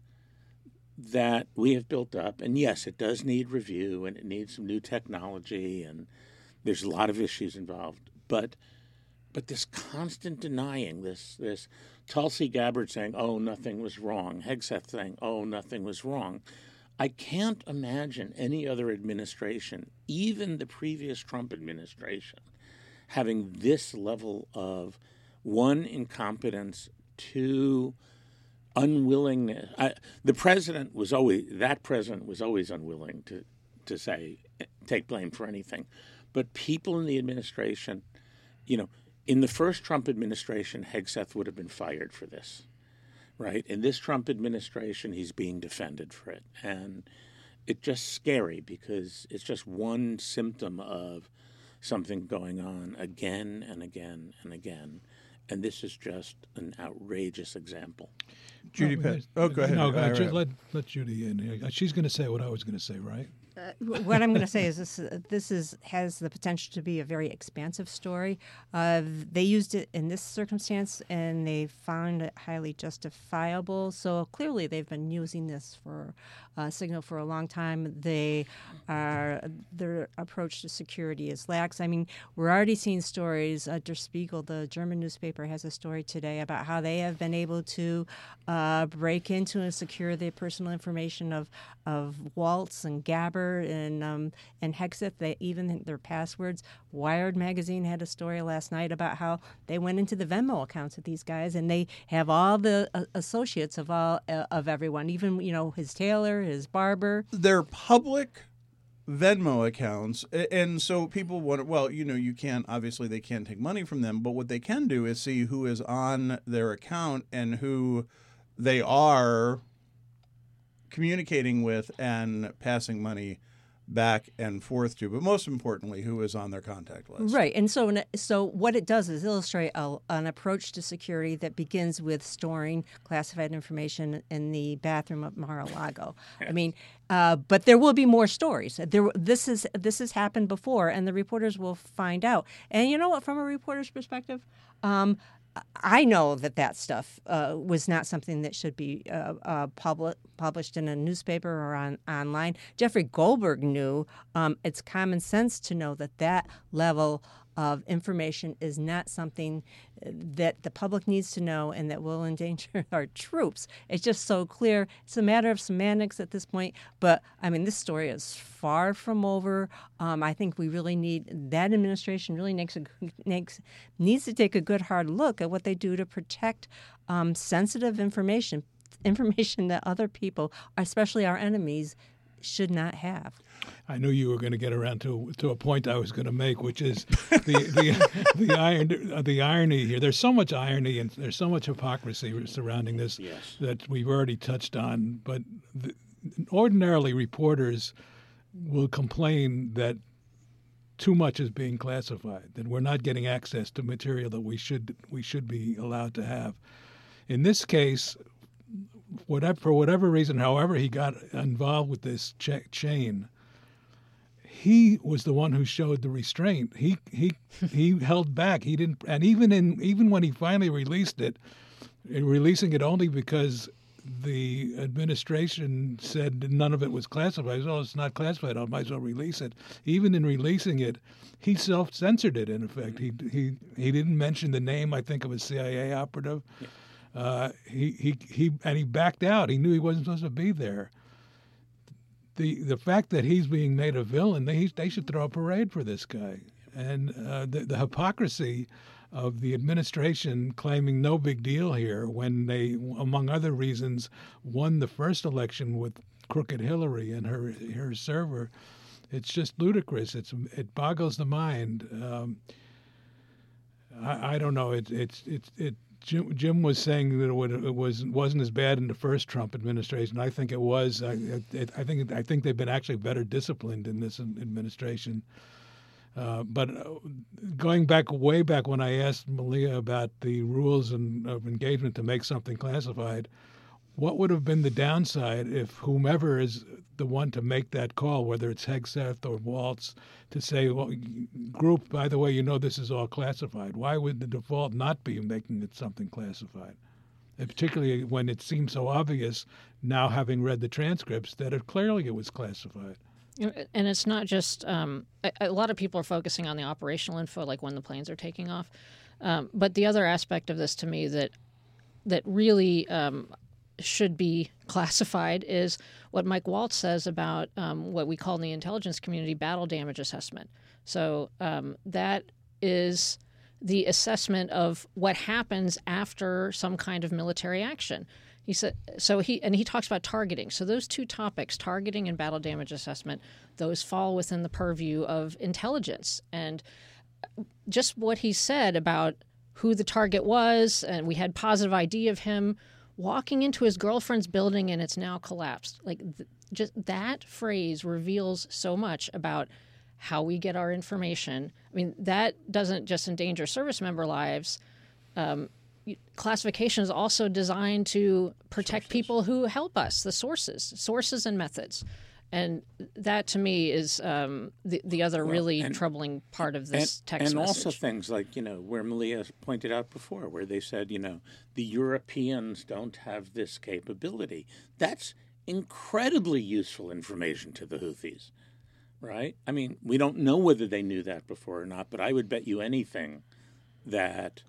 S5: that we have built up, and yes, it does need review, and it needs some new technology, and there's a lot of issues involved. But but this constant denying, this this Tulsi Gabbard saying, "Oh, nothing was wrong," Hegseth saying, "Oh, nothing was wrong." I can't imagine any other administration, even the previous Trump administration, having this level of, one, incompetence, two, unwillingness. I, the president was always that president was always unwilling to to say take blame for anything, but people in the administration, you know, in the first Trump administration, Hegseth would have been fired for this, right? In this Trump administration, he's being defended for it, and it's just scary because it's just one symptom of something going on again and again and again. And this is just an outrageous example.
S2: Judy
S4: Oh,
S2: Pett. Oh, go ahead.
S4: No, go ahead.
S2: All right.
S4: Let, let Judy in here. She's going to say what I was going to say, right?
S6: Uh, what I'm going to say is this: uh, this is has the potential to be a very expansive story. Uh, they used it in this circumstance, and they found it highly justifiable. So clearly, they've been using this for uh, Signal for a long time. They are their approach to security is lax. I mean, we're already seeing stories. Uh, Der Spiegel, the German newspaper, has a story today about how they have been able to uh, break into and secure the personal information of of Waltz and Gabbard and um, and Hegseth. They even their passwords. Wired magazine had a story last night about how they went into the Venmo accounts of these guys, and they have all the uh, associates of all uh, of everyone, even you know his tailor, his barber.
S2: They're public Venmo accounts, a- and so people want. Well, you know, you can't. Obviously, they can't take money from them, but what they can do is see who is on their account and who they are communicating with and passing money back and forth to, but most importantly, who is on their contact list.
S6: Right. And so so what it does is illustrate a, an approach to security that begins with storing classified information in the bathroom of Mar-a-Lago. I mean, uh, but there will be more stories. There, this is this has happened before, and the reporters will find out. And you know what? From a reporter's perspective, um, I know that that stuff uh, was not something that should be uh, uh, public, published in a newspaper or on online. Jeffrey Goldberg knew. Um, it's common sense to know that that level of information is not something that the public needs to know and that will endanger our troops. It's just so clear. It's a matter of semantics at this point. But, I mean, this story is far from over. Um, I think we really need, that administration really makes a, makes, needs to take a good hard look at what they do to protect um, sensitive information, information that other people, especially our enemies, should not have.
S4: I knew you were going to get around to to a point I was going to make, which is the the the, iron, the irony here. There's so much irony and there's so much hypocrisy surrounding this
S5: yes.
S4: that we've already touched on. But the, ordinarily, reporters will complain that too much is being classified, that we're not getting access to material that we should we should be allowed to have. In this case, whatever for whatever reason, however he got involved with this ch- chain, he was the one who showed the restraint. He he he held back. He didn't, and even in even when he finally released it, releasing it only because the administration said none of it was classified. Oh, it's not classified. I might as well release it. Even in releasing it, he self-censored it. In effect, he he he didn't mention the name. I think of a C I A operative. Yeah. Uh, he, he he and he backed out. He knew he wasn't supposed to be there. The the fact that he's being made a villain, they they should throw a parade for this guy. And uh, the the hypocrisy of the administration claiming no big deal here when they, among other reasons, won the first election with crooked Hillary and her her server. It's just ludicrous. It's it boggles the mind. Um, I, I don't know. It it's it's it. Jim, Jim was saying that it, would, it was wasn't as bad in the first Trump administration. I think it was. I, it, I think I think they've been actually better disciplined in this administration. Uh, but going back way back when I asked Malia about the rules and, of engagement to make something classified, what would have been the downside if whomever is the one to make that call, whether it's Hegseth or Waltz, to say, well, group, by the way, you know this is all classified. Why would the default not be making it something classified? And particularly when it seems so obvious now, having read the transcripts, that it clearly it was classified.
S3: And it's not just um, a, a lot of people are focusing on the operational info, like when the planes are taking off. Um, but the other aspect of this to me that that really um, should be classified is what Mike Waltz says about um, what we call in the intelligence community battle damage assessment. So um, that is the assessment of what happens after some kind of military action. He said so. He and he talks about targeting. So those two topics, targeting and battle damage assessment, those fall within the purview of intelligence. And just what he said about who the target was, and we had positive I D of him walking into his girlfriend's building, and it's now collapsed. Like th- just that phrase reveals so much about how we get our information. I mean, that doesn't just endanger service member lives. Um, Classification is also designed to protect sources. People who help us, the sources, sources and methods. And that, to me, is um, the, the other well, really and, and, part of this
S5: and,
S3: text
S5: and
S3: message.
S5: And also things like, you know, where Malia pointed out before, where they said, you know, the Europeans don't have this capability. That's incredibly useful information to the Houthis, right? I mean, we don't know whether they knew that before or not, but I would bet you anything that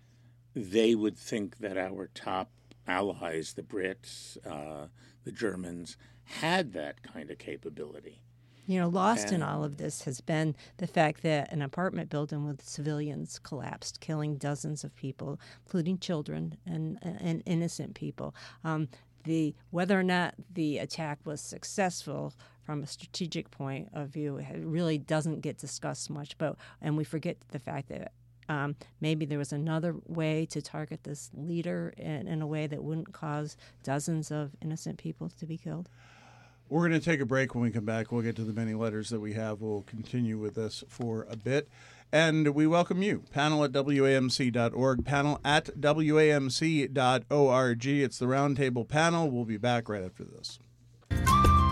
S5: they would think that our top allies, the Brits, uh, the Germans, had that kind of capability.
S6: You know, lost
S5: and,
S6: in all of this has been the fact that an apartment building with civilians collapsed, killing dozens of people, including children and, and innocent people. Um, the whether or not the attack was successful from a strategic point of view, it really doesn't get discussed much. But and we forget the fact that Um, maybe there was another way to target this leader in, in a way that wouldn't cause dozens of innocent people to be killed.
S2: We're going to take a break. When we come back, we'll get to the many letters that we have. We'll continue with this for a bit. And we welcome you. Panel at W A M C dot org. Panel at W A M C dot org. It's the Roundtable Panel. We'll be back right after this.
S1: It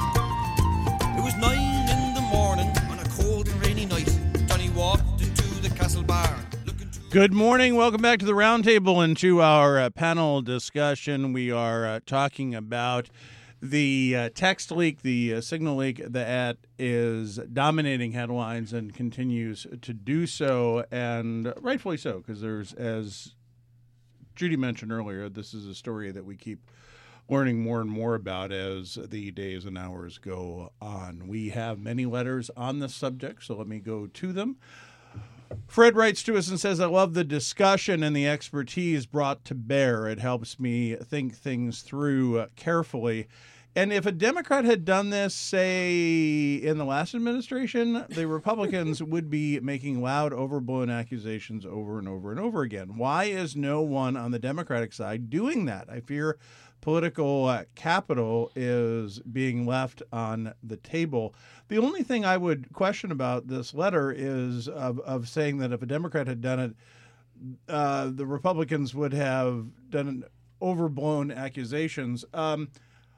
S1: was nine in the morning on a cold and rainy night. Johnny walked into the castle bar.
S2: Good morning. Welcome back to the Roundtable and to our uh, panel discussion. We are uh, talking about the uh, text leak, the uh, signal leak that is dominating headlines and continues to do so, and rightfully so, because there's, as Judy mentioned earlier, this is a story that we keep learning more and more about as the days and hours go on. We have many letters on this subject, so let me go to them. Fred writes to us and says, I love the discussion and the expertise brought to bear. It helps me think things through uh, carefully. And if a Democrat had done this, say, in the last administration, the Republicans would be making loud, overblown accusations over and over and over again. Why is no one on the Democratic side doing that? I fear political uh, capital is being left on the table. The only thing I would question about this letter is of, of saying that if a Democrat had done it, uh, the Republicans would have done overblown accusations. Um,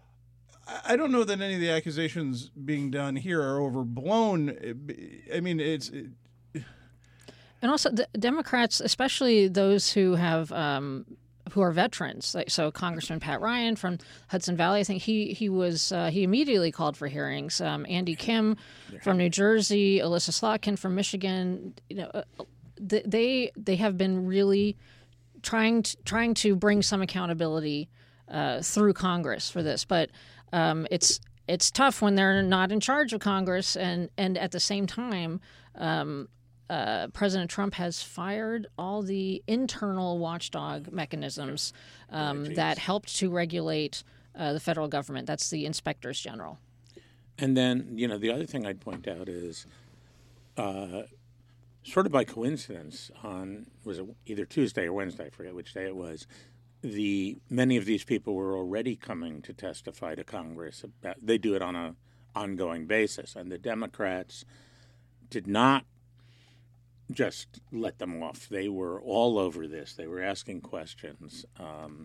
S2: I don't know that any of the accusations being done here are overblown. I mean, it's... It,
S3: and also, the Democrats, especially those who have... Um, who are veterans. Like, so Congressman Pat Ryan from Hudson Valley, I think he he was uh, he immediately called for hearings. Um, Andy Kim from New Jersey, Alyssa Slotkin from Michigan. You know, uh, they they have been really trying to, trying to bring some accountability uh, through Congress for this, but um, it's it's tough when they're not in charge of Congress, and and at the same time. Um, Uh, President Trump has fired all the internal watchdog mechanisms um, oh, that helped to regulate uh, the federal government. That's the inspectors general.
S5: And then, you know, the other thing I'd point out is uh, sort of by coincidence on, was it either Tuesday or Wednesday, I forget which day it was, the many of these people were already coming to testify to Congress. About, they do it on a ongoing basis. And the Democrats did not just let them off. They were all over this. They were asking questions, um,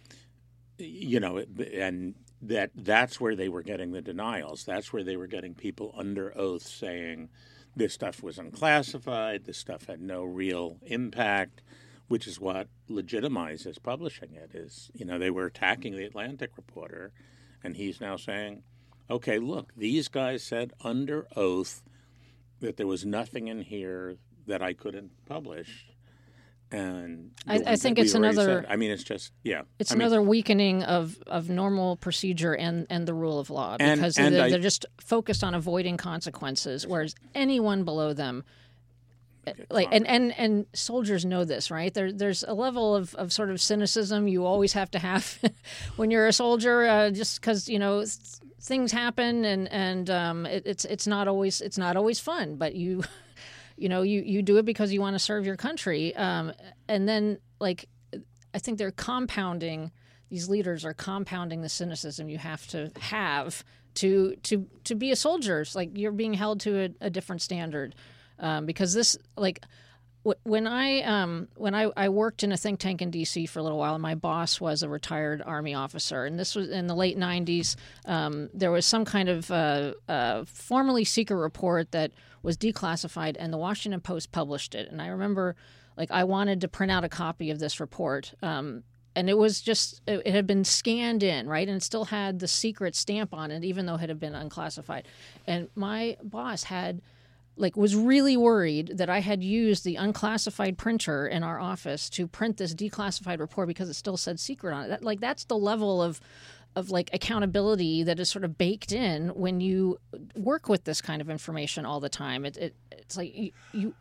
S5: you know, and that that's where they were getting the denials. That's where they were getting people under oath saying this stuff was unclassified, this stuff had no real impact, which is what legitimizes publishing it. Is, you know, they were attacking the Atlantic reporter, and he's now saying, okay, look, these guys said under oath that there was nothing in here that I couldn't publish, and
S3: I, I think it's another.
S5: Said. I mean, it's just yeah.
S3: It's
S5: I
S3: another
S5: mean,
S3: weakening of, of normal procedure and, and the rule of law
S5: and,
S3: because
S5: and
S3: they're,
S5: I,
S3: they're just focused on avoiding consequences, whereas anyone below them, like and, and, and soldiers know this, right? There there's a level of, of sort of cynicism you always have to have when you're a soldier, uh, just because you know. Things happen, and and um, it, it's it's not always it's not always fun, but you. You know, you, you do it because you want to serve your country. Um, and then, like, I think they're compounding, these leaders are compounding the cynicism you have to have to to, to be a soldier. It's like you're being held to a, a different standard. Um, because this, like, w- when I um, when I, I worked in a think tank in D C for a little while, and my boss was a retired Army officer, and this was in the late nineties, um, there was some kind of uh, uh, formerly secret report that was declassified, and the Washington Post published it. And I remember, like, I wanted to print out a copy of this report, um, and it was just, it, it had been scanned in, right? And it still had the secret stamp on it, even though it had been unclassified. And my boss had, like, was really worried that I had used the unclassified printer in our office to print this declassified report because it still said secret on it. That, like, that's the level of of like accountability that is sort of baked in when you work with this kind of information all the time. It, it it's like you. you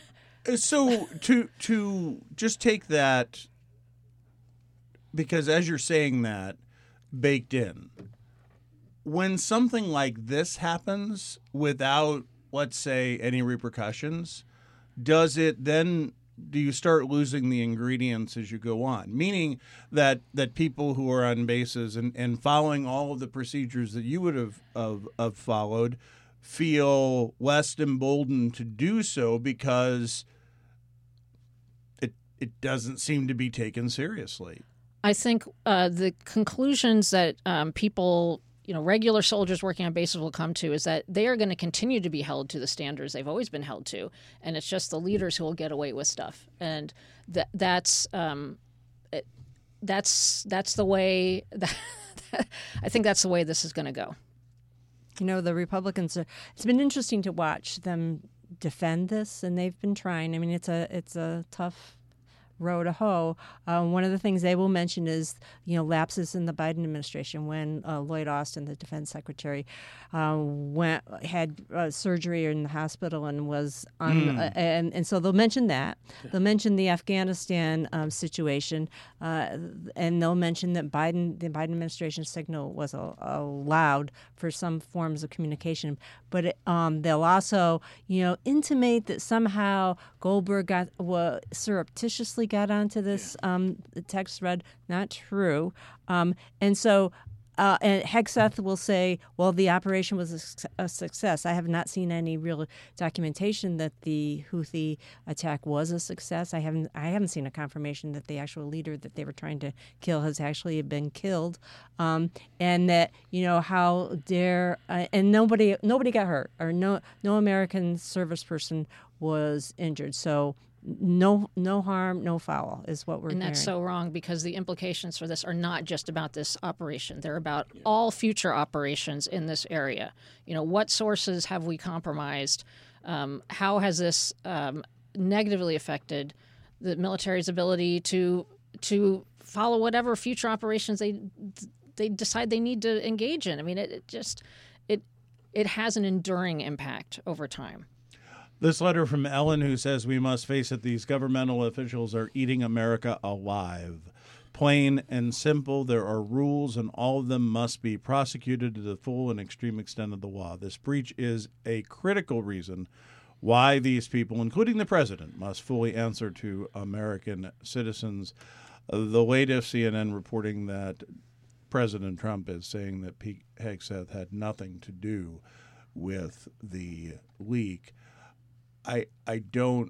S2: so to to just take that, because as you're saying that, baked in, when something like this happens without, let's say, any repercussions, does it then do you start losing the ingredients as you go on? Meaning that that people who are on bases and, and following all of the procedures that you would have, have, have followed feel less emboldened to do so because it it doesn't seem to be taken seriously.
S3: I think uh, the conclusions that um, people, you know, regular soldiers working on bases will come to is that they are going to continue to be held to the standards they've always been held to, and it's just the leaders who will get away with stuff, and that that's um, it, that's that's the way. That, I think that's the way this is going to go.
S6: You know, the Republicans are, it's been interesting to watch them defend this, and they've been trying. I mean, it's a it's a tough row to hoe. Uh, one of the things they will mention is, you know, lapses in the Biden administration when uh, Lloyd Austin, the defense secretary, uh, went had uh, surgery in the hospital and was on,
S2: Mm.
S6: uh, and and so they'll mention that. They'll mention the Afghanistan um, situation, uh, and they'll mention that Biden, the Biden administration signal was uh, allowed for some forms of communication. But it, um, they'll also, you know, intimate that somehow Goldberg got uh, surreptitiously got onto this um, text thread. Not true. Um, and so uh, and Hegseth will say, well, the operation was a, su- a success. I have not seen any real documentation that the Houthi attack was a success. I haven't I haven't seen a confirmation that the actual leader that they were trying to kill has actually been killed. Um, and that, you know, how dare uh, and nobody nobody got hurt, or no no American service person was injured. So no no harm, no foul is what we're
S3: And that's
S6: hearing.
S3: so wrong, because the implications for this are not just about this operation. They're about all future operations in this area. You know, what sources have we compromised? Um, how has this um, negatively affected the military's ability to to follow whatever future operations they they decide they need to engage in? I mean, it, it just it it has an enduring impact over time.
S2: This letter from Ellen, who says, we must face it, these governmental officials are eating America alive. Plain and simple, there are rules, and all of them must be prosecuted to the full and extreme extent of the law. This breach is a critical reason why these people, including the president, must fully answer to American citizens. Uh, the latest C N N reporting that President Trump is saying that Pete Hegseth had nothing to do with the leak. I I don't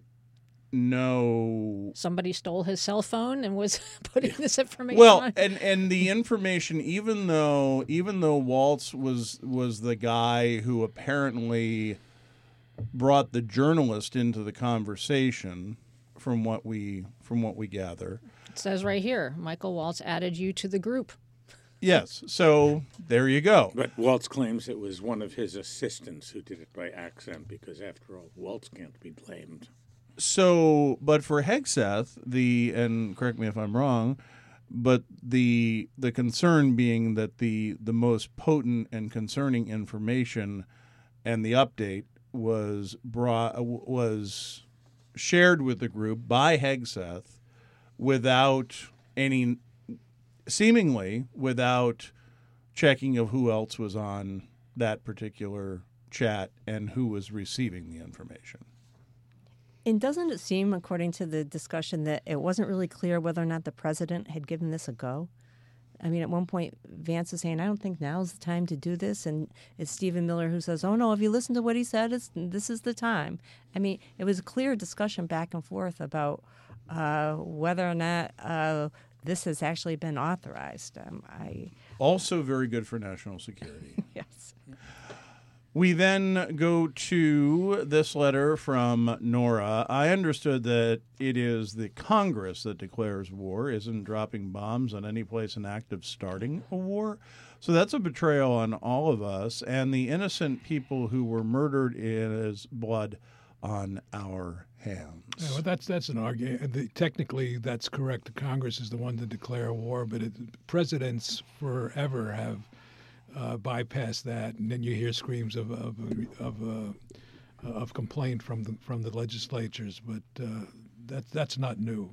S2: know.
S3: Somebody stole his cell phone and was putting this information
S2: Well,
S3: on.
S2: and, and the information, even though even though Waltz was was the guy who apparently brought the journalist into the conversation, from what we from what we gather.
S3: It says right here, Michael Waltz added you to the group.
S2: Yes, so there you go.
S5: But Waltz claims it was one of his assistants who did it by accident, because after all, Waltz can't be blamed.
S2: So, but for Hegseth, the and correct me if I'm wrong, but the the concern being that the the most potent and concerning information and the update was brought was shared with the group by Hegseth without any, seemingly without checking of who else was on that particular chat and who was receiving the information.
S6: And doesn't it seem, according to the discussion, that it wasn't really clear whether or not the president had given this a go? I mean, at one point, Vance is saying, I don't think now's the time to do this. And it's Stephen Miller who says, oh, no, if you listen to what he said, it's, this is the time. I mean, it was a clear discussion back and forth about uh, whether or not uh, this has actually been authorized. Um, I
S2: Also very good for national security.
S6: Yes.
S2: We then go to this letter from Nora. I understood that it is the Congress that declares war, isn't dropping bombs on any place an act of starting a war. So that's a betrayal on all of us and the innocent people who were murdered is blood on our hands.
S4: Yeah, well, that's that's an argument. The, technically, that's correct. The Congress is the one to declare war, but it, presidents forever have uh, bypassed that, and then you hear screams of of of, uh, of complaint from the from the legislatures. But uh, that that's not new.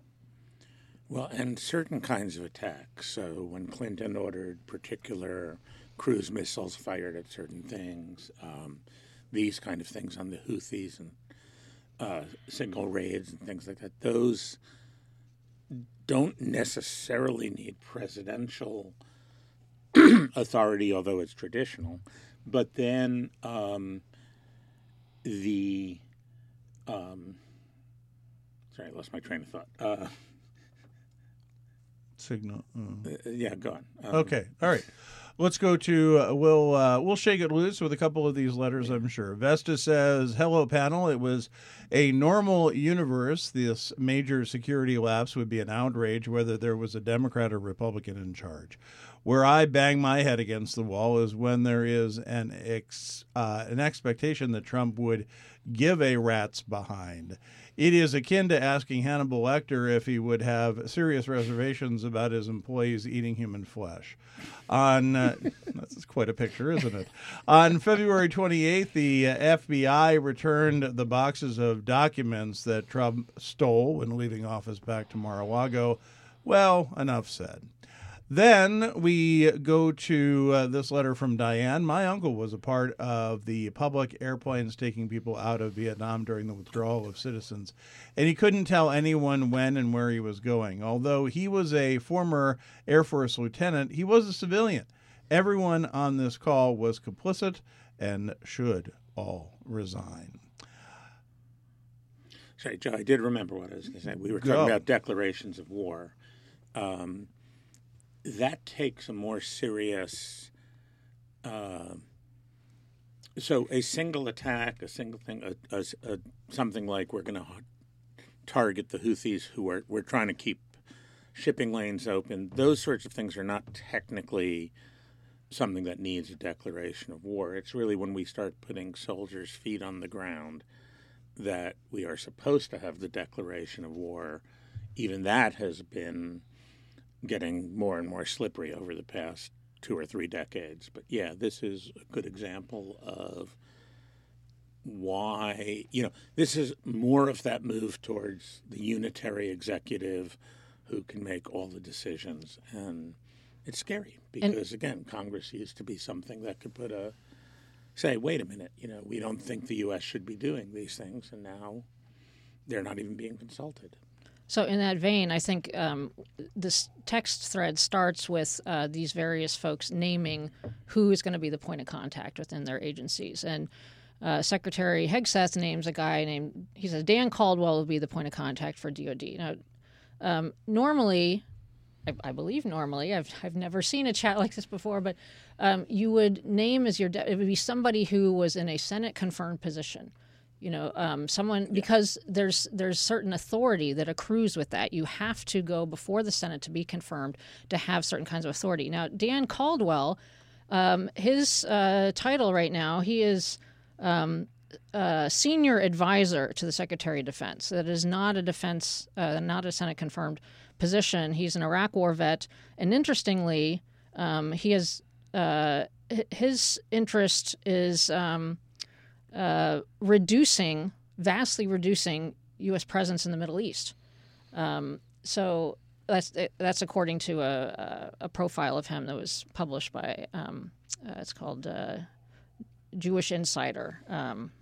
S5: Well, and certain kinds of attacks. So when Clinton ordered particular cruise missiles fired at certain things, um, these kind of things on the Houthis, and uh, single raids and things like that. Those don't necessarily need presidential authority, although it's traditional. But then um, the um, sorry, I lost my train of thought. Uh,
S2: Signal. Oh.
S5: uh, yeah, go on. Um,
S2: Okay. All right. Let's go to uh, we'll uh, we'll shake it loose with a couple of these letters, I'm sure. Vesta says, "Hello, panel. It was a normal universe. This major security lapse would be an outrage whether there was a Democrat or Republican in charge. Where I bang my head against the wall is when there is an ex, uh, an expectation that Trump would give a rat's behind. It is akin to asking Hannibal Lecter if he would have serious reservations about his employees eating human flesh." On uh, that's quite a picture, isn't it? On February twenty-eighth, the uh, F B I returned the boxes of documents that Trump stole when leaving office back to Mar-a-Lago. Well, enough said. Then we go to uh, this letter from Diane. "My uncle was a part of the public airplanes taking people out of Vietnam during the withdrawal of citizens, and he couldn't tell anyone when and where he was going. Although he was a former Air Force lieutenant, he was a civilian. Everyone on this call was complicit and should all resign."
S5: Sorry, Joe, I did remember what I was going to say. We were talking
S2: Go.
S5: about declarations of war. Um, that takes a more serious. Uh, so a single attack, a single thing, a, a, a, something like we're going to target the Houthis who are we're trying to keep shipping lanes open. Those sorts of things are not technically something that needs a declaration of war. It's really when we start putting soldiers' feet on the ground that we are supposed to have the declaration of war. Even that has been getting more and more slippery over the past two or three decades. But yeah, this is a good example of why, you know, this is more of that move towards the unitary executive who can make all the decisions. And it's scary because, and, again, Congress used to be something that could put a, say, wait a minute, you know, we don't think the U S should be doing these things. And now they're not even being consulted.
S3: So in that vein, I think um, this text thread starts with uh, these various folks naming who is going to be the point of contact within their agencies. And uh, Secretary Hegseth names a guy named, he says, Dan Caldwell will be the point of contact for D O D. Now, um, normally, I, I believe normally, I've I've never seen a chat like this before, but um, you would name as your, de- it would be somebody who was in a Senate-confirmed position. You know, um, someone, because there's there's certain authority that accrues with that. You have to go before the Senate to be confirmed to have certain kinds of authority. Now, Dan Caldwell, um, his uh, title right now, he is um, uh, senior advisor to the Secretary of Defense. That is not a defense, uh, not a Senate confirmed position. He's an Iraq War vet, and interestingly, um, he has uh, his interest is. Um, Uh, reducing, vastly reducing U S presence in the Middle East. Um, so that's that's according to a, a, a profile of him that was published by, um, uh, it's called uh, Jewish Insider. Um,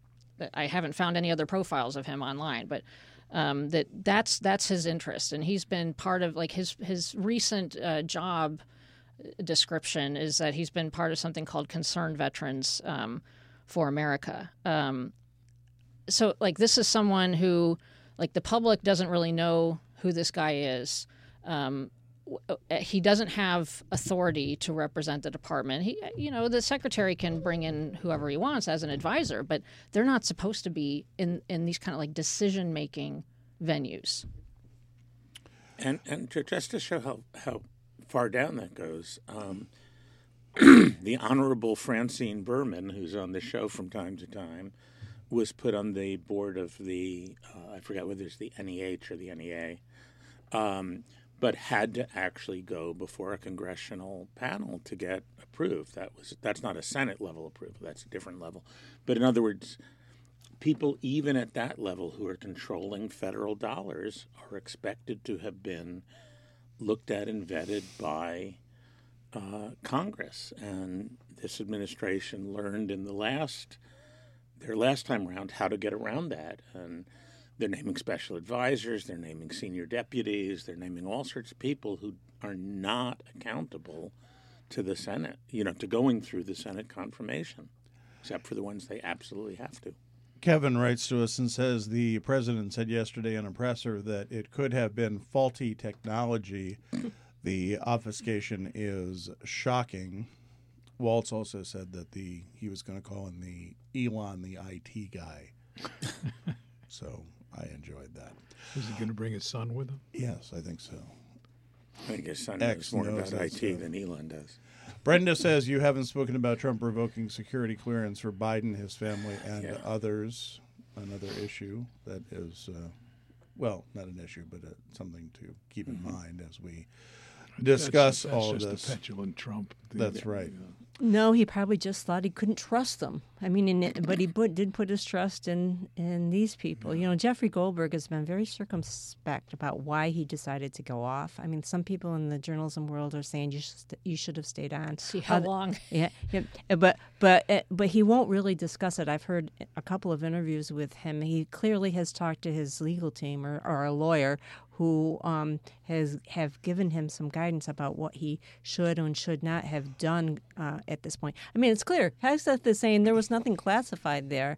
S3: I haven't found any other profiles of him online, but um, that that's that's his interest, and he's been part of like his his recent uh, job description is that he's been part of something called Concerned Veterans. Um, for America. Um, so, like, this is someone who, like, the public doesn't really know who this guy is. Um, he doesn't have authority to represent the department. He, you know, the secretary can bring in whoever he wants as an advisor, but they're not supposed to be in, in these kind of, like, decision-making venues.
S5: And and to, just to show how, how far down that goes, um, the Honorable Francine Berman, who's on the show from time to time, was put on the board of the, uh, I forgot whether it's the N E H or the N E A, um, but had to actually go before a congressional panel to get approved. That was That's not a Senate-level approval. That's a different level. But in other words, people even at that level who are controlling federal dollars are expected to have been looked at and vetted by Uh, Congress. And this administration learned in the last their last time around how to get around that. And they're naming special advisors, they're naming senior deputies, they're naming all sorts of people who are not accountable to the Senate, you know, to going through the Senate confirmation, except for the ones they absolutely have to.
S2: Kevin writes to us and says the president said yesterday in a presser that it could have been faulty technology. The obfuscation is shocking. Waltz also said that the he was going to call in the Elon, the I T guy. So I enjoyed that.
S4: Is he going to bring his son with him?
S2: Yes, I think so.
S5: I think his son
S2: X
S5: knows more
S2: knows
S5: about I T
S2: so.
S5: than Elon does.
S2: Brenda says you haven't spoken about Trump revoking security clearance for Biden, his family, and
S5: Yeah.
S2: others. Another issue that is, uh, well, not an issue, but uh, something to keep in
S5: Mm-hmm.
S2: mind as we discuss
S4: that's, that's
S2: all
S4: just
S2: of this.
S4: the petulant Trump. thing.
S2: That's right.
S6: No, he probably just thought he couldn't trust them. I mean, in it, but he put, did put his trust in in these people. You know, Jeffrey Goldberg has been very circumspect about why he decided to go off. I mean, some people in the journalism world are saying you should st- you should have stayed on.
S3: See how
S6: Other-
S3: long.
S6: Yeah, yeah, but but uh, but he won't really discuss it. I've heard a couple of interviews with him. He clearly has talked to his legal team or, or a lawyer who um, has have given him some guidance about what he should and should not have done uh, at this point. I mean, it's clear. Hegseth is saying there was nothing classified there,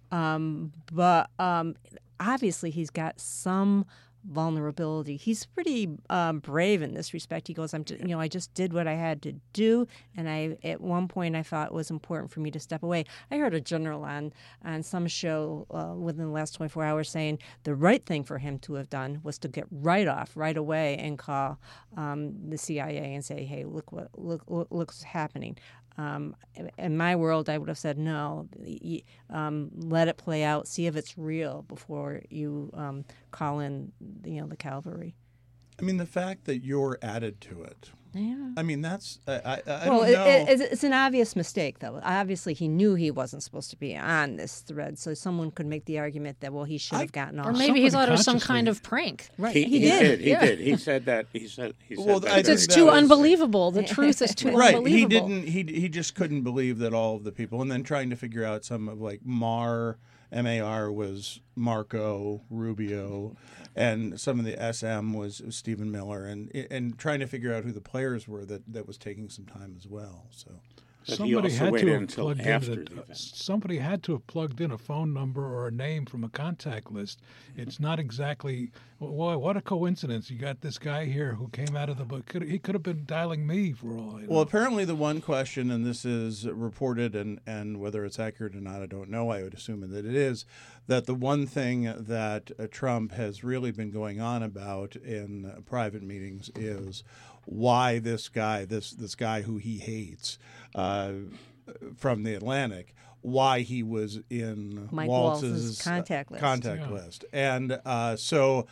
S6: um, but um, obviously he's got some vulnerability. He's pretty um, brave in this respect. He goes, "I'm, just, you know, I just did what I had to do, and I at one point I thought it was important for me to step away." I heard a general on on some show uh, within the last twenty-four hours saying the right thing for him to have done was to get right off right away and call um, the C I A and say, "Hey, look what look look what's happening." Um, in my world, I would have said no. y- Um, let it play out. See if it's real before you um, call in, you know, the cavalry.
S2: I mean, the fact that you're added to it.
S6: Yeah.
S2: I mean, that's I, I, I
S6: Well,
S2: don't
S6: it,
S2: know.
S6: it, it's, it's an obvious mistake, though. Obviously, he knew he wasn't supposed to be on this thread, so someone could make the argument that, well, he should have gotten off.
S3: Or maybe he
S4: Somebody
S3: thought it was some
S4: consciously-
S3: kind of prank.
S6: Right,
S5: He,
S6: he,
S5: he
S6: did.
S5: did. He
S3: Yeah.
S5: did. He said that. He said. He said
S2: Well,
S5: that.
S2: I
S3: It's,
S2: think
S3: it's
S2: that
S3: too
S2: was-
S3: unbelievable. The truth is too
S2: Right,
S3: unbelievable.
S2: he didn't. He he just couldn't believe that all of the people, and then trying to figure out some of like Mar, M A R was Marco Rubio, and some of the S M was Stephen Miller, and and trying to figure out who the players were that, that was taking some time as well. So
S5: But he
S4: Somebody
S5: also
S4: had
S5: waited
S4: to have
S5: until
S4: plugged
S5: after
S4: in
S5: the
S4: a,
S5: event.
S4: somebody had to have plugged in a phone number or a name from a contact list. It's not exactly well, what a coincidence. You got this guy here who came out of the book. Could, he could have been dialing me for all I know.
S2: Well, apparently the one question, and this is reported, and, and whether it's accurate or not, I don't know. I would assume that it is, that the one thing that uh, Trump has really been going on about in uh, private meetings is why this guy, this this guy who he hates uh, from the Atlantic, why he was in
S6: Mike
S2: Waltz's
S6: Waltz's contact list.
S2: contact
S4: Yeah.
S2: list. And uh, so...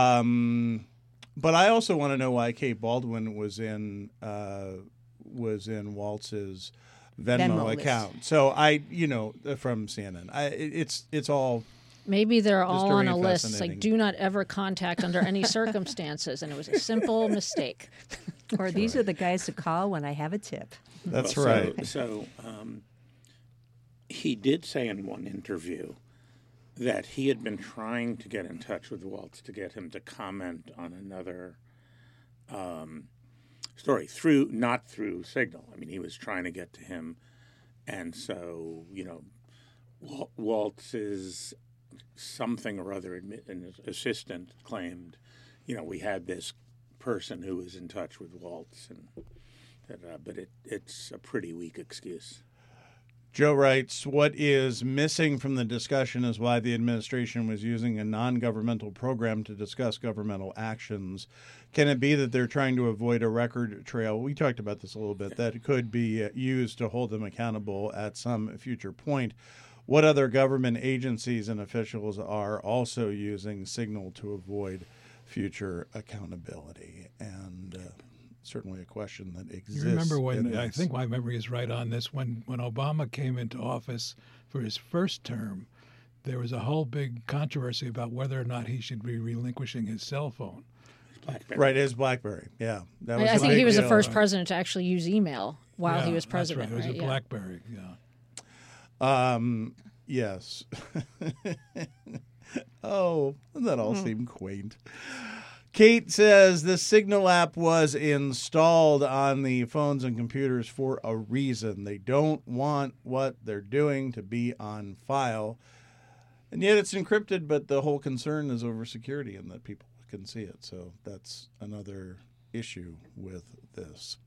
S2: Um, But I also want to know why Kate Baldwin was in uh, was in Waltz's Venmo,
S6: Venmo list.
S2: account. So I, you know, from C N N, I, it- it's it's all
S3: Maybe they're all on
S2: very
S3: a list. It's like,
S2: fascinating.
S3: do not ever contact under any circumstances. And it was a simple mistake.
S6: Or these are the guys to call when I have a tip.
S2: that's
S5: Well,
S2: right.
S5: So, so um, he did say in one interview that he had been trying to get in touch with Waltz to get him to comment on another um, story through, not through Signal. I mean, he was trying to get to him, and so you know, Wal- Waltz's something or other admi- an assistant claimed, you know, we had this person who was in touch with Waltz, and that, uh, but it, it's a pretty weak excuse.
S2: Joe writes, what is missing from the discussion is why the administration was using a non-governmental program to discuss governmental actions. Can it be that they're trying to avoid a record trail? We talked about this a little bit, that could be used to hold them accountable at some future point. What other government agencies and officials are also using Signal to avoid future accountability? And uh, certainly a question that exists.
S4: You remember
S2: in
S4: when, I
S2: this.
S4: think my memory is right on this, when, when Obama came into office for his first term, there was a whole big controversy about whether or not he should be relinquishing his cell phone.
S5: BlackBerry.
S2: Right, his BlackBerry. Yeah, that was
S3: I, I
S2: a
S3: think
S2: big
S3: he was the
S2: deal.
S3: first president to actually use email while
S4: Yeah,
S3: he was
S4: that's
S3: president.
S4: right. It was
S3: right?
S4: a
S3: Yeah.
S4: BlackBerry, yeah.
S2: Um, Yes. Oh, doesn't that all seem quaint? Kate says the Signal app was installed on the phones and computers for a reason. They don't want what they're doing to be on file. And yet it's encrypted, but the whole concern is over security and that people can see it. So that's another issue with this.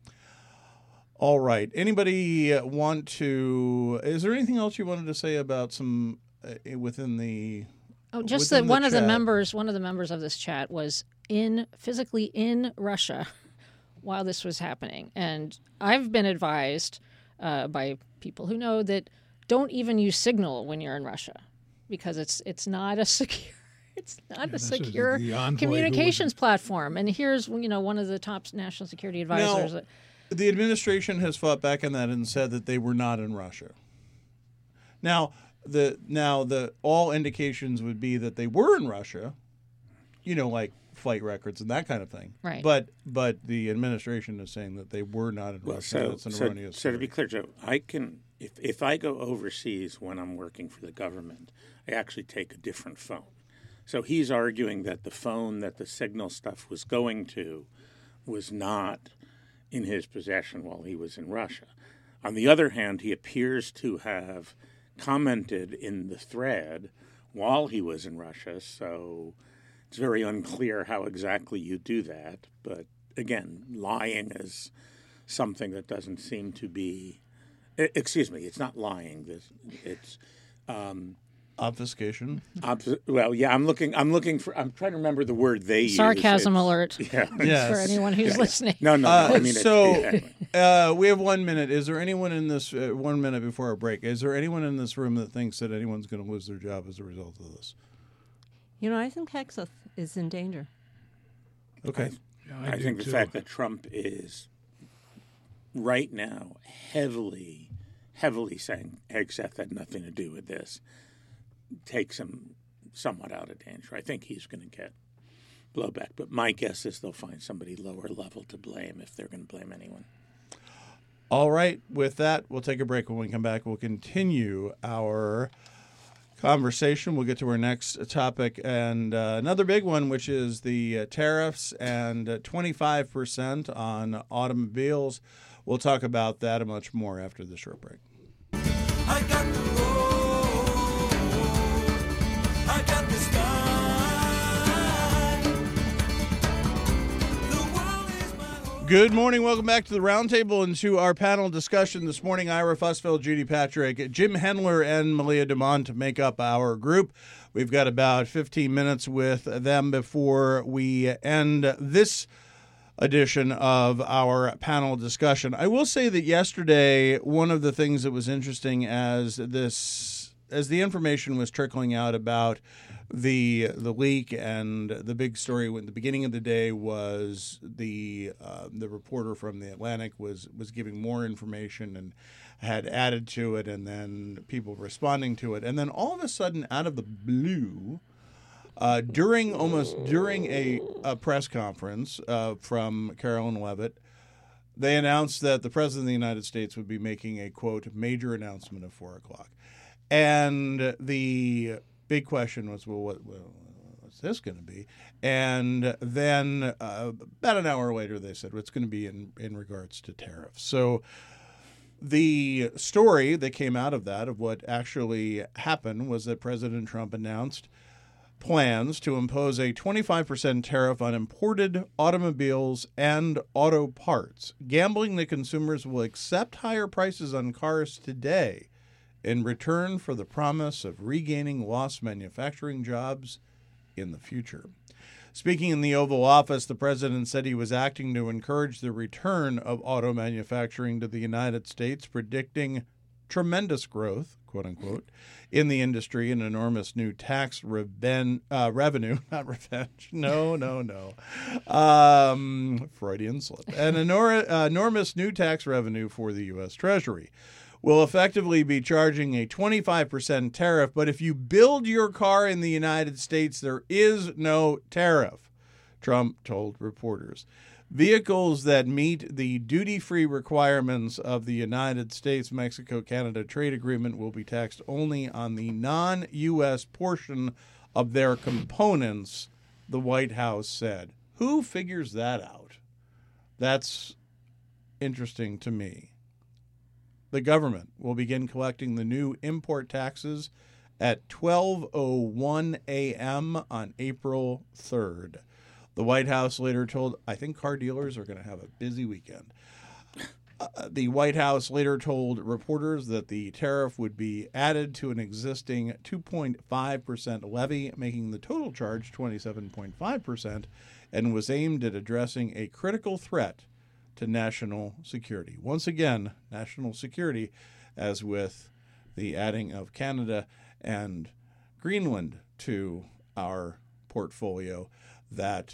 S2: All right. Anybody want to... Is there anything else you wanted to say about some uh, within the...
S3: Oh, just
S2: within
S3: that
S2: the
S3: one of the
S2: chat?
S3: members, one of the members of this chat was in physically in Russia while this was happening, and I've been advised uh, by people who know that don't even use Signal when you're in Russia because it's it's not a secure it's not
S4: Yeah,
S3: a
S4: this is
S3: secure
S4: the envoy who
S3: communications
S4: was-
S3: platform. And here's you know one of the top national security advisors.
S2: Now,
S3: that,
S2: the administration has fought back on that and said that they were not in Russia. Now, the now the all indications would be that they were in Russia, you know, like flight records and that kind of thing.
S3: Right.
S2: But but the administration is saying that they were not in
S5: Well,
S2: Russia.
S5: so,
S2: That's an
S5: so,
S2: erroneous
S5: so to be
S2: story.
S5: clear, Joe, I can if if I go overseas when I'm working for the government, I actually take a different phone. So he's arguing that the phone that the Signal stuff was going to was not in his possession while he was in Russia. On the other hand, he appears to have commented in the thread while he was in Russia, so it's very unclear how exactly you do that. But again, lying is something that doesn't seem to be. e- Excuse me, it's not lying. This it's. Um,
S2: Obfuscation.
S5: obs- well, yeah, I'm looking. I'm looking for. I'm trying to remember the word they use.
S3: sarcasm
S5: It's-
S3: alert
S5: Yeah.
S2: Yes.
S3: for anyone who's listening.
S5: No, no. no
S2: Uh,
S5: I mean, it's-
S2: so
S5: anyway.
S2: uh, we have one minute. Is there anyone in this uh, one minute before our break? Is there anyone in this room that thinks that anyone's going to lose their job as a result of this?
S6: You know, I think Hexeth is in danger.
S2: Okay.
S4: Yeah,
S5: I,
S4: do
S5: think the
S4: too.
S5: fact that Trump is right now heavily, heavily saying Hegseth had nothing to do with this takes him somewhat out of danger. I think he's going to get blowback. But my guess is they'll find somebody lower level to blame if they're going to blame anyone.
S2: All right. With that, we'll take a break. When we come back, we'll continue our conversation. We'll get to our next topic and uh, another big one, which is the uh, tariffs and uh, twenty-five percent on automobiles. We'll talk about that and much more after the short break.
S1: I got the road, I got the sky. The world is my home.
S2: Good morning. Welcome back to the Roundtable and to our panel discussion this morning. Ira Fussfeld, Judy Patrick, Jim Hendler, and Malia DeMont make up our group. We've got about fifteen minutes with them before we end this edition of our panel discussion. I will say that yesterday, one of the things that was interesting as this, as the information was trickling out about the the leak and the big story at the beginning of the day was the uh, the reporter from the Atlantic was was giving more information and had added to it, and then people responding to it, and then all of a sudden, out of the blue, Uh, during almost during a, a press conference uh, from Carolyn Levitt, they announced that the President of the United States would be making a, quote, major announcement at four o'clock. And the big question was, well, what, well, what's this going to be? And then uh, about an hour later, they said, well, it's going to be in, in regards to tariffs. So the story that came out of that, of what actually happened, was that President Trump announced plans to impose a twenty-five percent tariff on imported automobiles and auto parts, gambling that consumers will accept higher prices on cars today in return for the promise of regaining lost manufacturing jobs in the future. Speaking in the Oval Office, the president said he was acting to encourage the return of auto manufacturing to the United States, predicting tremendous growth, quote unquote, in the industry, an enormous new tax reven- uh, revenue, not revenge, no, no, no, um, Freudian slip, an enor- uh, enormous new tax revenue for the U S Treasury. Will effectively be charging a twenty-five percent tariff, but if you build your car in the United States, there is no tariff, Trump told reporters. Vehicles that meet the duty-free requirements of the United States-Mexico-Canada trade agreement will be taxed only on the non-U S portion of their components, the White House said. Who figures that out? That's interesting to me. The government will begin collecting the new import taxes at twelve oh one a.m. on April third. The White House later told, I think car dealers are going to have a busy weekend. Uh, the White House later told reporters that the tariff would be added to an existing two point five percent levy, making the total charge twenty-seven point five percent, and was aimed at addressing a critical threat to national security. Once again, national security, as with the adding of Canada and Greenland to our portfolio, that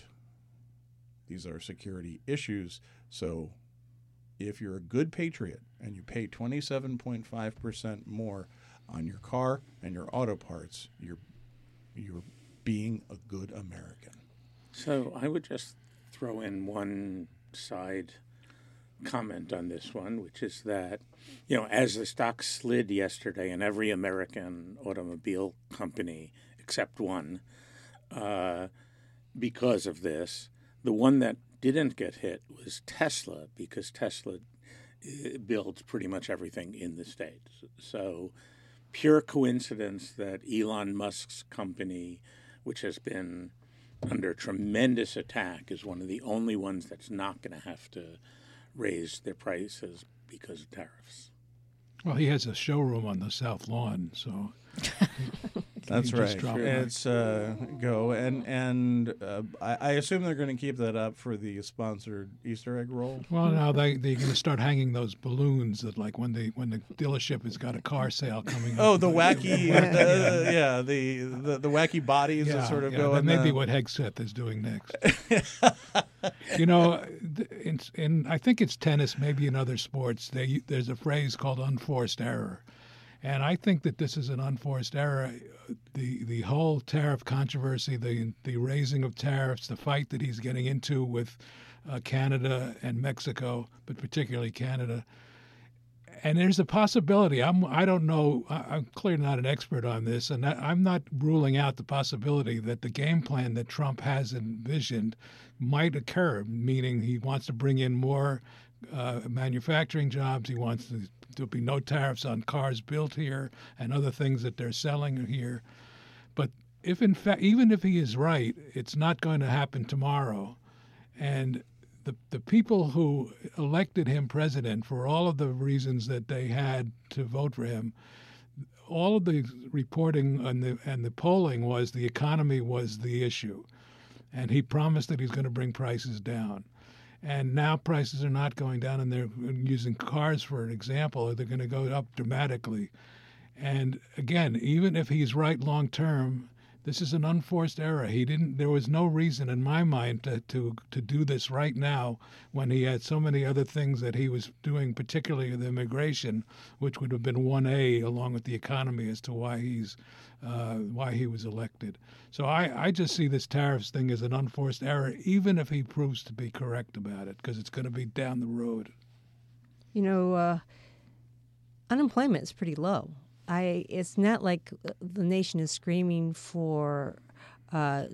S2: these are security issues. So if you're a good patriot and you pay twenty-seven point five percent more on your car and your auto parts, you're you're being a good American.
S5: So I would just throw in one side comment on this one, which is that, you know, as the stock slid yesterday in every American automobile company except one, uh, because of this, the one that didn't get hit was Tesla, because Tesla builds pretty much everything in the States. So pure coincidence that Elon Musk's company, which has been under tremendous attack, is one of the only ones that's not going to have to raise their prices because of tariffs.
S4: Well, he has a showroom on the South Lawn, so
S2: that's
S4: just
S2: right.
S4: drop
S2: It's uh, go and and uh, I, I assume they're going to keep that up for the sponsored Easter egg roll.
S4: Well, now they they're going to start hanging those balloons that, like, when they when the dealership has got a car sale coming up.
S2: Oh, the wacky, uh, yeah, the, the the wacky bodies
S4: yeah,
S2: that sort of
S4: yeah,
S2: go.
S4: That
S2: in
S4: may
S2: the...
S4: be what Hegseth is doing next. You know, in, in I think it's tennis, maybe in other sports, they, there's a phrase called unforced error. And I think that this is an unforced error. The the whole tariff controversy, the the raising of tariffs, the fight that he's getting into with uh, Canada and Mexico, but particularly Canada. And there's a possibility. I'm I don't know. I'm clearly not an expert on this, and I'm not ruling out the possibility that the game plan that Trump has envisioned might occur. Meaning, he wants to bring in more uh, manufacturing jobs. He wants to, there'll be no tariffs on cars built here and other things that they're selling here. But if in fact, even if he is right, it's not going to happen tomorrow, and The, the people who elected him president for all of the reasons that they had to vote for him, all of the reporting and the and the polling was the economy was the issue. And he promised that he's going to bring prices down. And now prices are not going down, and they're using cars for an example. They're going to go up dramatically. And again, even if he's right long term, this is an unforced error. He didn't. There was no reason in my mind to, to to do this right now when he had so many other things that he was doing, particularly with immigration, which would have been one A along with the economy as to why he's uh, why he was elected. So I, I just see this tariffs thing as an unforced error, even if he proves to be correct about it, because it's going to be down the road.
S6: You know, uh, unemployment is pretty low. I it's not like the nation is screaming for uh,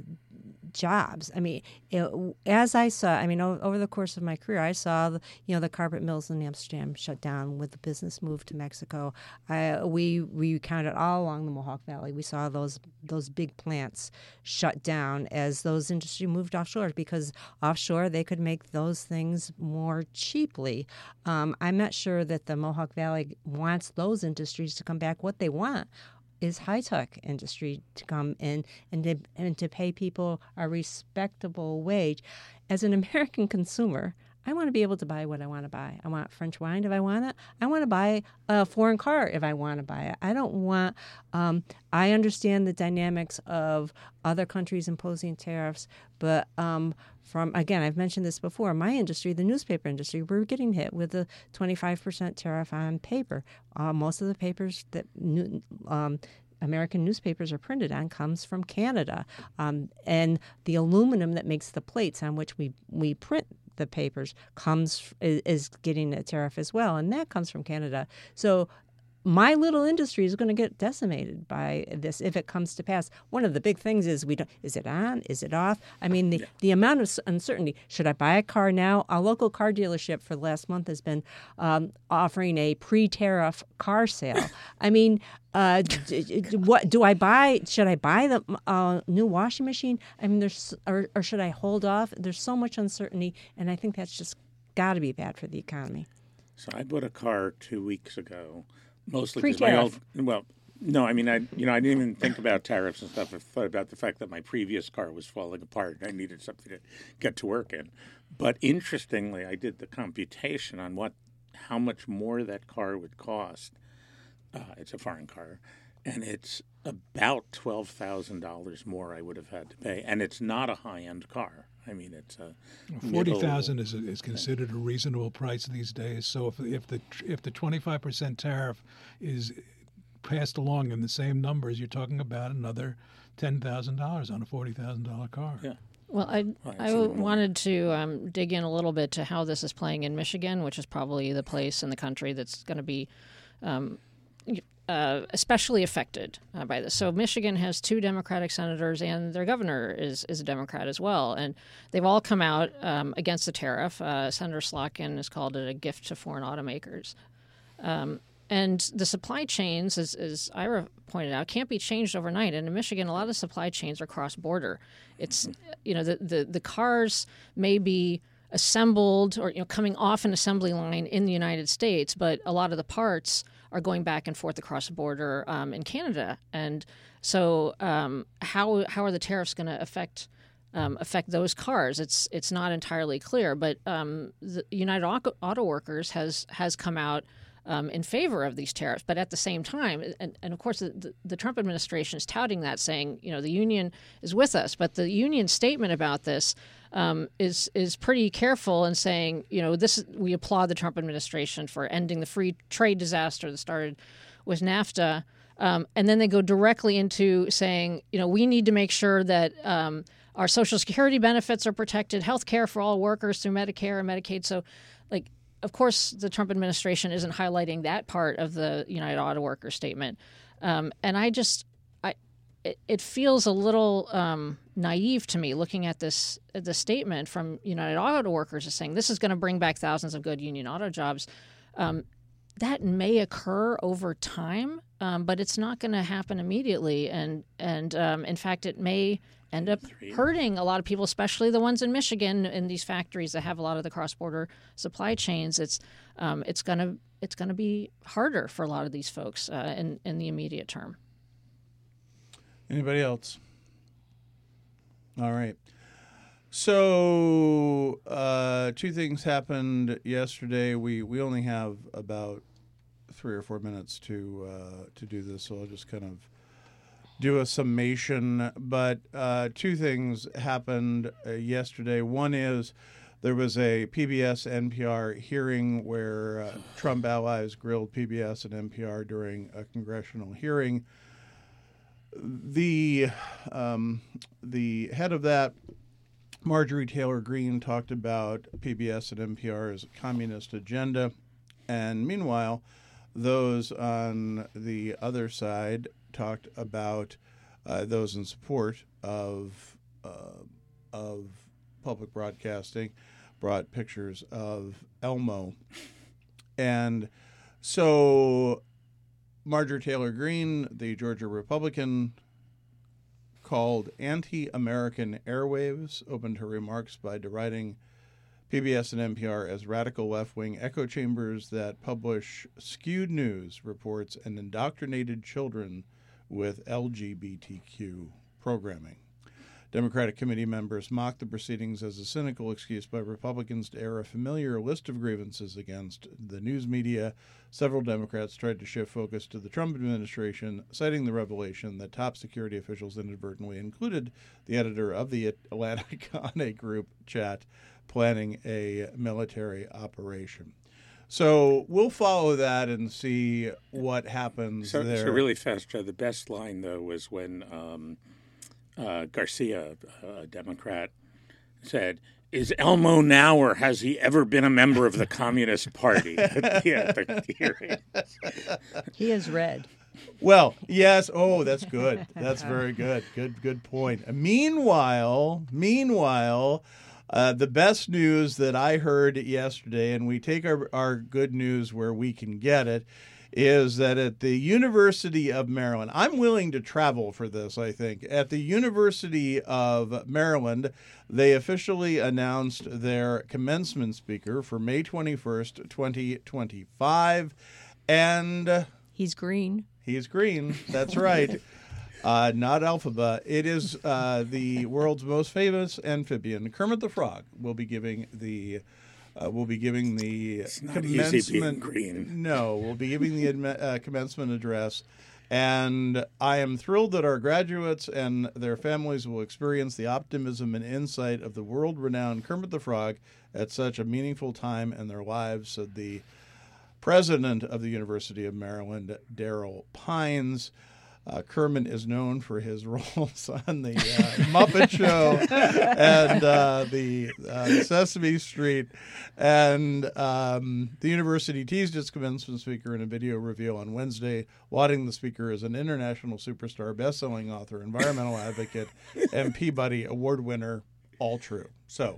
S6: jobs. I mean, it, as I saw, I mean, o- over the course of my career, I saw the, you know, the carpet mills in Amsterdam shut down with the business move to Mexico. I, we we counted all along the Mohawk Valley. We saw those those big plants shut down as those industry moved offshore, because offshore they could make those things more cheaply. Um, I'm not sure that the Mohawk Valley wants those industries to come back. What they want is high-tech industry to come in and to, and to pay people a respectable wage. As an American consumer, I want to be able to buy what I want to buy. I want French wine if I want it. I want to buy a foreign car if I want to buy it. I don't want, um, I understand the dynamics of other countries imposing tariffs, but um, from, again, I've mentioned this before, my industry, the newspaper industry, we're getting hit with a twenty-five percent tariff on paper. Uh, most of the papers that new, um, American newspapers are printed on comes from Canada. Um, and the aluminum that makes the plates on which we, we print the papers comes is, is getting a tariff as well, and that comes from Canada. So my little industry is going to get decimated by this if it comes to pass. One of the big things is we don't, is it on? Is it off? I mean, the, yeah. the amount of uncertainty. Should I buy a car now? A local car dealership for the last month has been um, offering a pre-tariff car sale. I mean, uh, what do I buy? Should I buy the uh, new washing machine? I mean, there's or, or should I hold off? There's so much uncertainty, and I think that's just got to be bad for the economy.
S5: So I bought a car two weeks ago. Mostly because my old, well, no, I mean, I you know, I didn't even think about tariffs and stuff. I thought about the fact that my previous car was falling apart and I needed something to get to work in. But interestingly, I did the computation on what, how much more that car would cost. Uh, it's a foreign car, and it's about twelve thousand dollars more I would have had to pay. And it's not a high-end car. I mean, it's a
S4: forty thousand is is considered a reasonable price these days. So if if the if the twenty five percent tariff is passed along in the same numbers, you're talking about another ten thousand dollars on a forty thousand dollar car.
S5: Yeah.
S3: Well, I I wanted to um, dig in a little bit to how this is playing in Michigan, which is probably the place in the country that's going to be um, Uh, especially affected uh, by this. So Michigan has two Democratic senators, and their governor is is a Democrat as well, and they've all come out um, against the tariff. Uh, Senator Slotkin has called it a gift to foreign automakers. Um, and the supply chains, as, as Ira pointed out, can't be changed overnight. And in Michigan, a lot of supply chains are cross-border. It's, you know, the, the, the cars may be assembled or, you know, coming off an assembly line in the United States, but a lot of the parts are going back and forth across the border um, in Canada. And so um, how how are the tariffs going to affect um, affect those cars? It's it's not entirely clear. But um, the United Auto, Auto Workers has has come out um, in favor of these tariffs. But at the same time, and, and of course, the, the Trump administration is touting that, saying, you know, the union is with us. But the union statement about this Um, is is pretty careful in saying, you know, this we applaud the Trump administration for ending the free trade disaster that started with NAFTA, um, and then they go directly into saying, you know, we need to make sure that um, our Social Security benefits are protected, health care for all workers through Medicare and Medicaid. So, like, of course, the Trump administration isn't highlighting that part of the United Auto Workers statement, um, and I just. It, it feels a little um, naive to me looking at this the statement from United Auto Workers is saying this is going to bring back thousands of good union auto jobs. Um, that may occur over time, um, but it's not going to happen immediately. And and um, in fact, it may end up hurting a lot of people, especially the ones in Michigan in these factories that have a lot of the cross-border supply chains. It's um, it's going to it's going to be harder for a lot of these folks uh, in in the immediate term.
S2: Anybody else? All right. So uh, two things happened yesterday. We we only have about three or four minutes to uh, to do this, so I'll just kind of do a summation. But uh, two things happened uh, yesterday. One is there was a P B S N P R hearing where uh, Trump allies grilled P B S and N P R during a congressional hearing. The um, the head of that, Marjorie Taylor Greene, talked about P B S and N P R as a communist agenda. And meanwhile, those on the other side talked about uh, those in support of uh, of public broadcasting, brought pictures of Elmo. And so Marjorie Taylor Greene, the Georgia Republican, called anti-American airwaves, opened her remarks by deriding P B S and N P R as radical left-wing echo chambers that publish skewed news, reports, and indoctrinated children with L G B T Q programming. Democratic committee members mocked the proceedings as a cynical excuse by Republicans to air a familiar list of grievances against the news media. Several Democrats tried to shift focus to the Trump administration, citing the revelation that top security officials inadvertently included the editor of the Atlantic on a group chat planning a military operation. So we'll follow that and see what happens
S5: so,
S2: there.
S5: So really fast, Joe, the best line, though, was when um, uh, Garcia, a Democrat, said, is Elmo now, or has he ever been a member of the Communist Party? Yeah, the hearing.
S6: He is red.
S2: Well, yes. Oh, that's good. That's very good. Good, good point. Meanwhile, meanwhile, uh, the best news that I heard yesterday, and we take our, our good news where we can get it, is that at the University of Maryland, I'm willing to travel for this, I think. At the University of Maryland, they officially announced their commencement speaker for May twenty-first, twenty twenty-five. And
S6: He's green.
S2: he's green. That's right. Uh, not Elphaba. It is uh, the world's most famous amphibian. Kermit the Frog will be giving the uh, will be giving the
S5: It's not
S2: commencement.
S5: easy being green.
S2: No, we'll be giving the admi- uh, commencement address, and I am thrilled that our graduates and their families will experience the optimism and insight of the world-renowned Kermit the Frog at such a meaningful time in their lives, said the president of the University of Maryland, Daryl Pines. Uh, Kermit is known for his roles on the uh, Muppet Show and uh, the uh, Sesame Street. And um, the university teased its commencement speaker in a video reveal on Wednesday, lauding the speaker as an international superstar, best-selling author, environmental advocate, and Peabody Award winner. All true. So,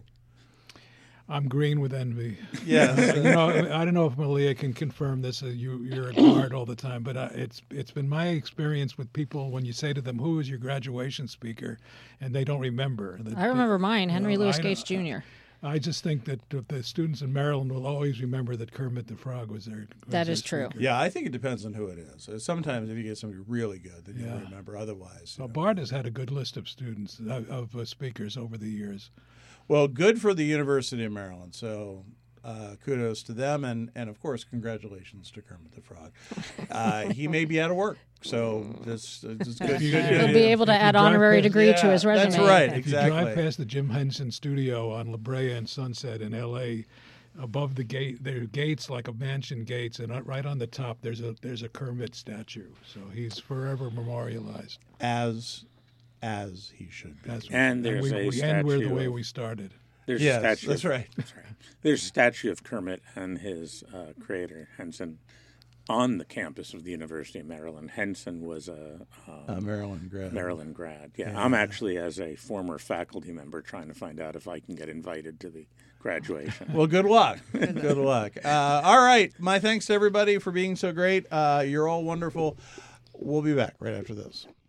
S4: I'm green with envy.
S2: yes.
S4: You know, I don't know if Malia can confirm this. Uh, you, you're a guard all the time, but uh, it's it's been my experience with people when you say to them, "Who is your graduation speaker?" and they don't remember. That
S3: I remember mine, Henry
S4: Well,
S3: Louis
S4: I
S3: Gates
S4: don't-
S3: Junior
S4: I just think that the students in Maryland will always remember that Kermit the Frog was their. Was
S3: That
S4: their
S3: is true.
S4: speaker.
S2: Yeah, I think it depends on who it is. Uh, Sometimes if you get somebody really good, then
S4: Yeah.
S2: you'll remember. Otherwise, you
S4: Well,
S2: know.
S4: Bard has had a good list of students of, of uh, speakers over the years.
S2: Well, good for the University of Maryland. So uh, kudos to them. And, and, of course, congratulations to Kermit the Frog. Uh, he may be out of work. So this is good.
S4: you-
S2: good-
S3: He'll
S2: good-
S3: be able to
S4: If you
S3: add
S4: drive
S3: honorary
S4: past-
S3: degree to
S2: Yeah,
S3: his resume.
S2: That's right.
S4: If you drive
S2: Exactly.
S4: past the Jim Henson studio on La Brea and Sunset in L A, above the gate, there are gates like a mansion gates, and uh, right on the top there's a there's a Kermit statue. So he's forever memorialized.
S2: As, as he should be.
S4: That's
S5: And there's
S4: we,
S5: a
S4: we end where the
S5: statue
S4: way
S5: of-
S4: we started.
S5: There's
S2: Yes,
S5: a statue.
S2: that's
S5: of,
S2: right.
S5: That's right. There's a statue of Kermit and his uh, creator Henson on the campus of the University of Maryland. Henson was a um,
S2: Uh, Maryland grad.
S5: Maryland grad. Yeah,
S2: Yeah.
S5: I'm actually, as a former faculty member, trying to find out if I can get invited to the graduation.
S2: Well, good luck. Good luck. Uh, all right. My thanks to everybody for being so great. Uh, you're all wonderful. We'll be back right after this.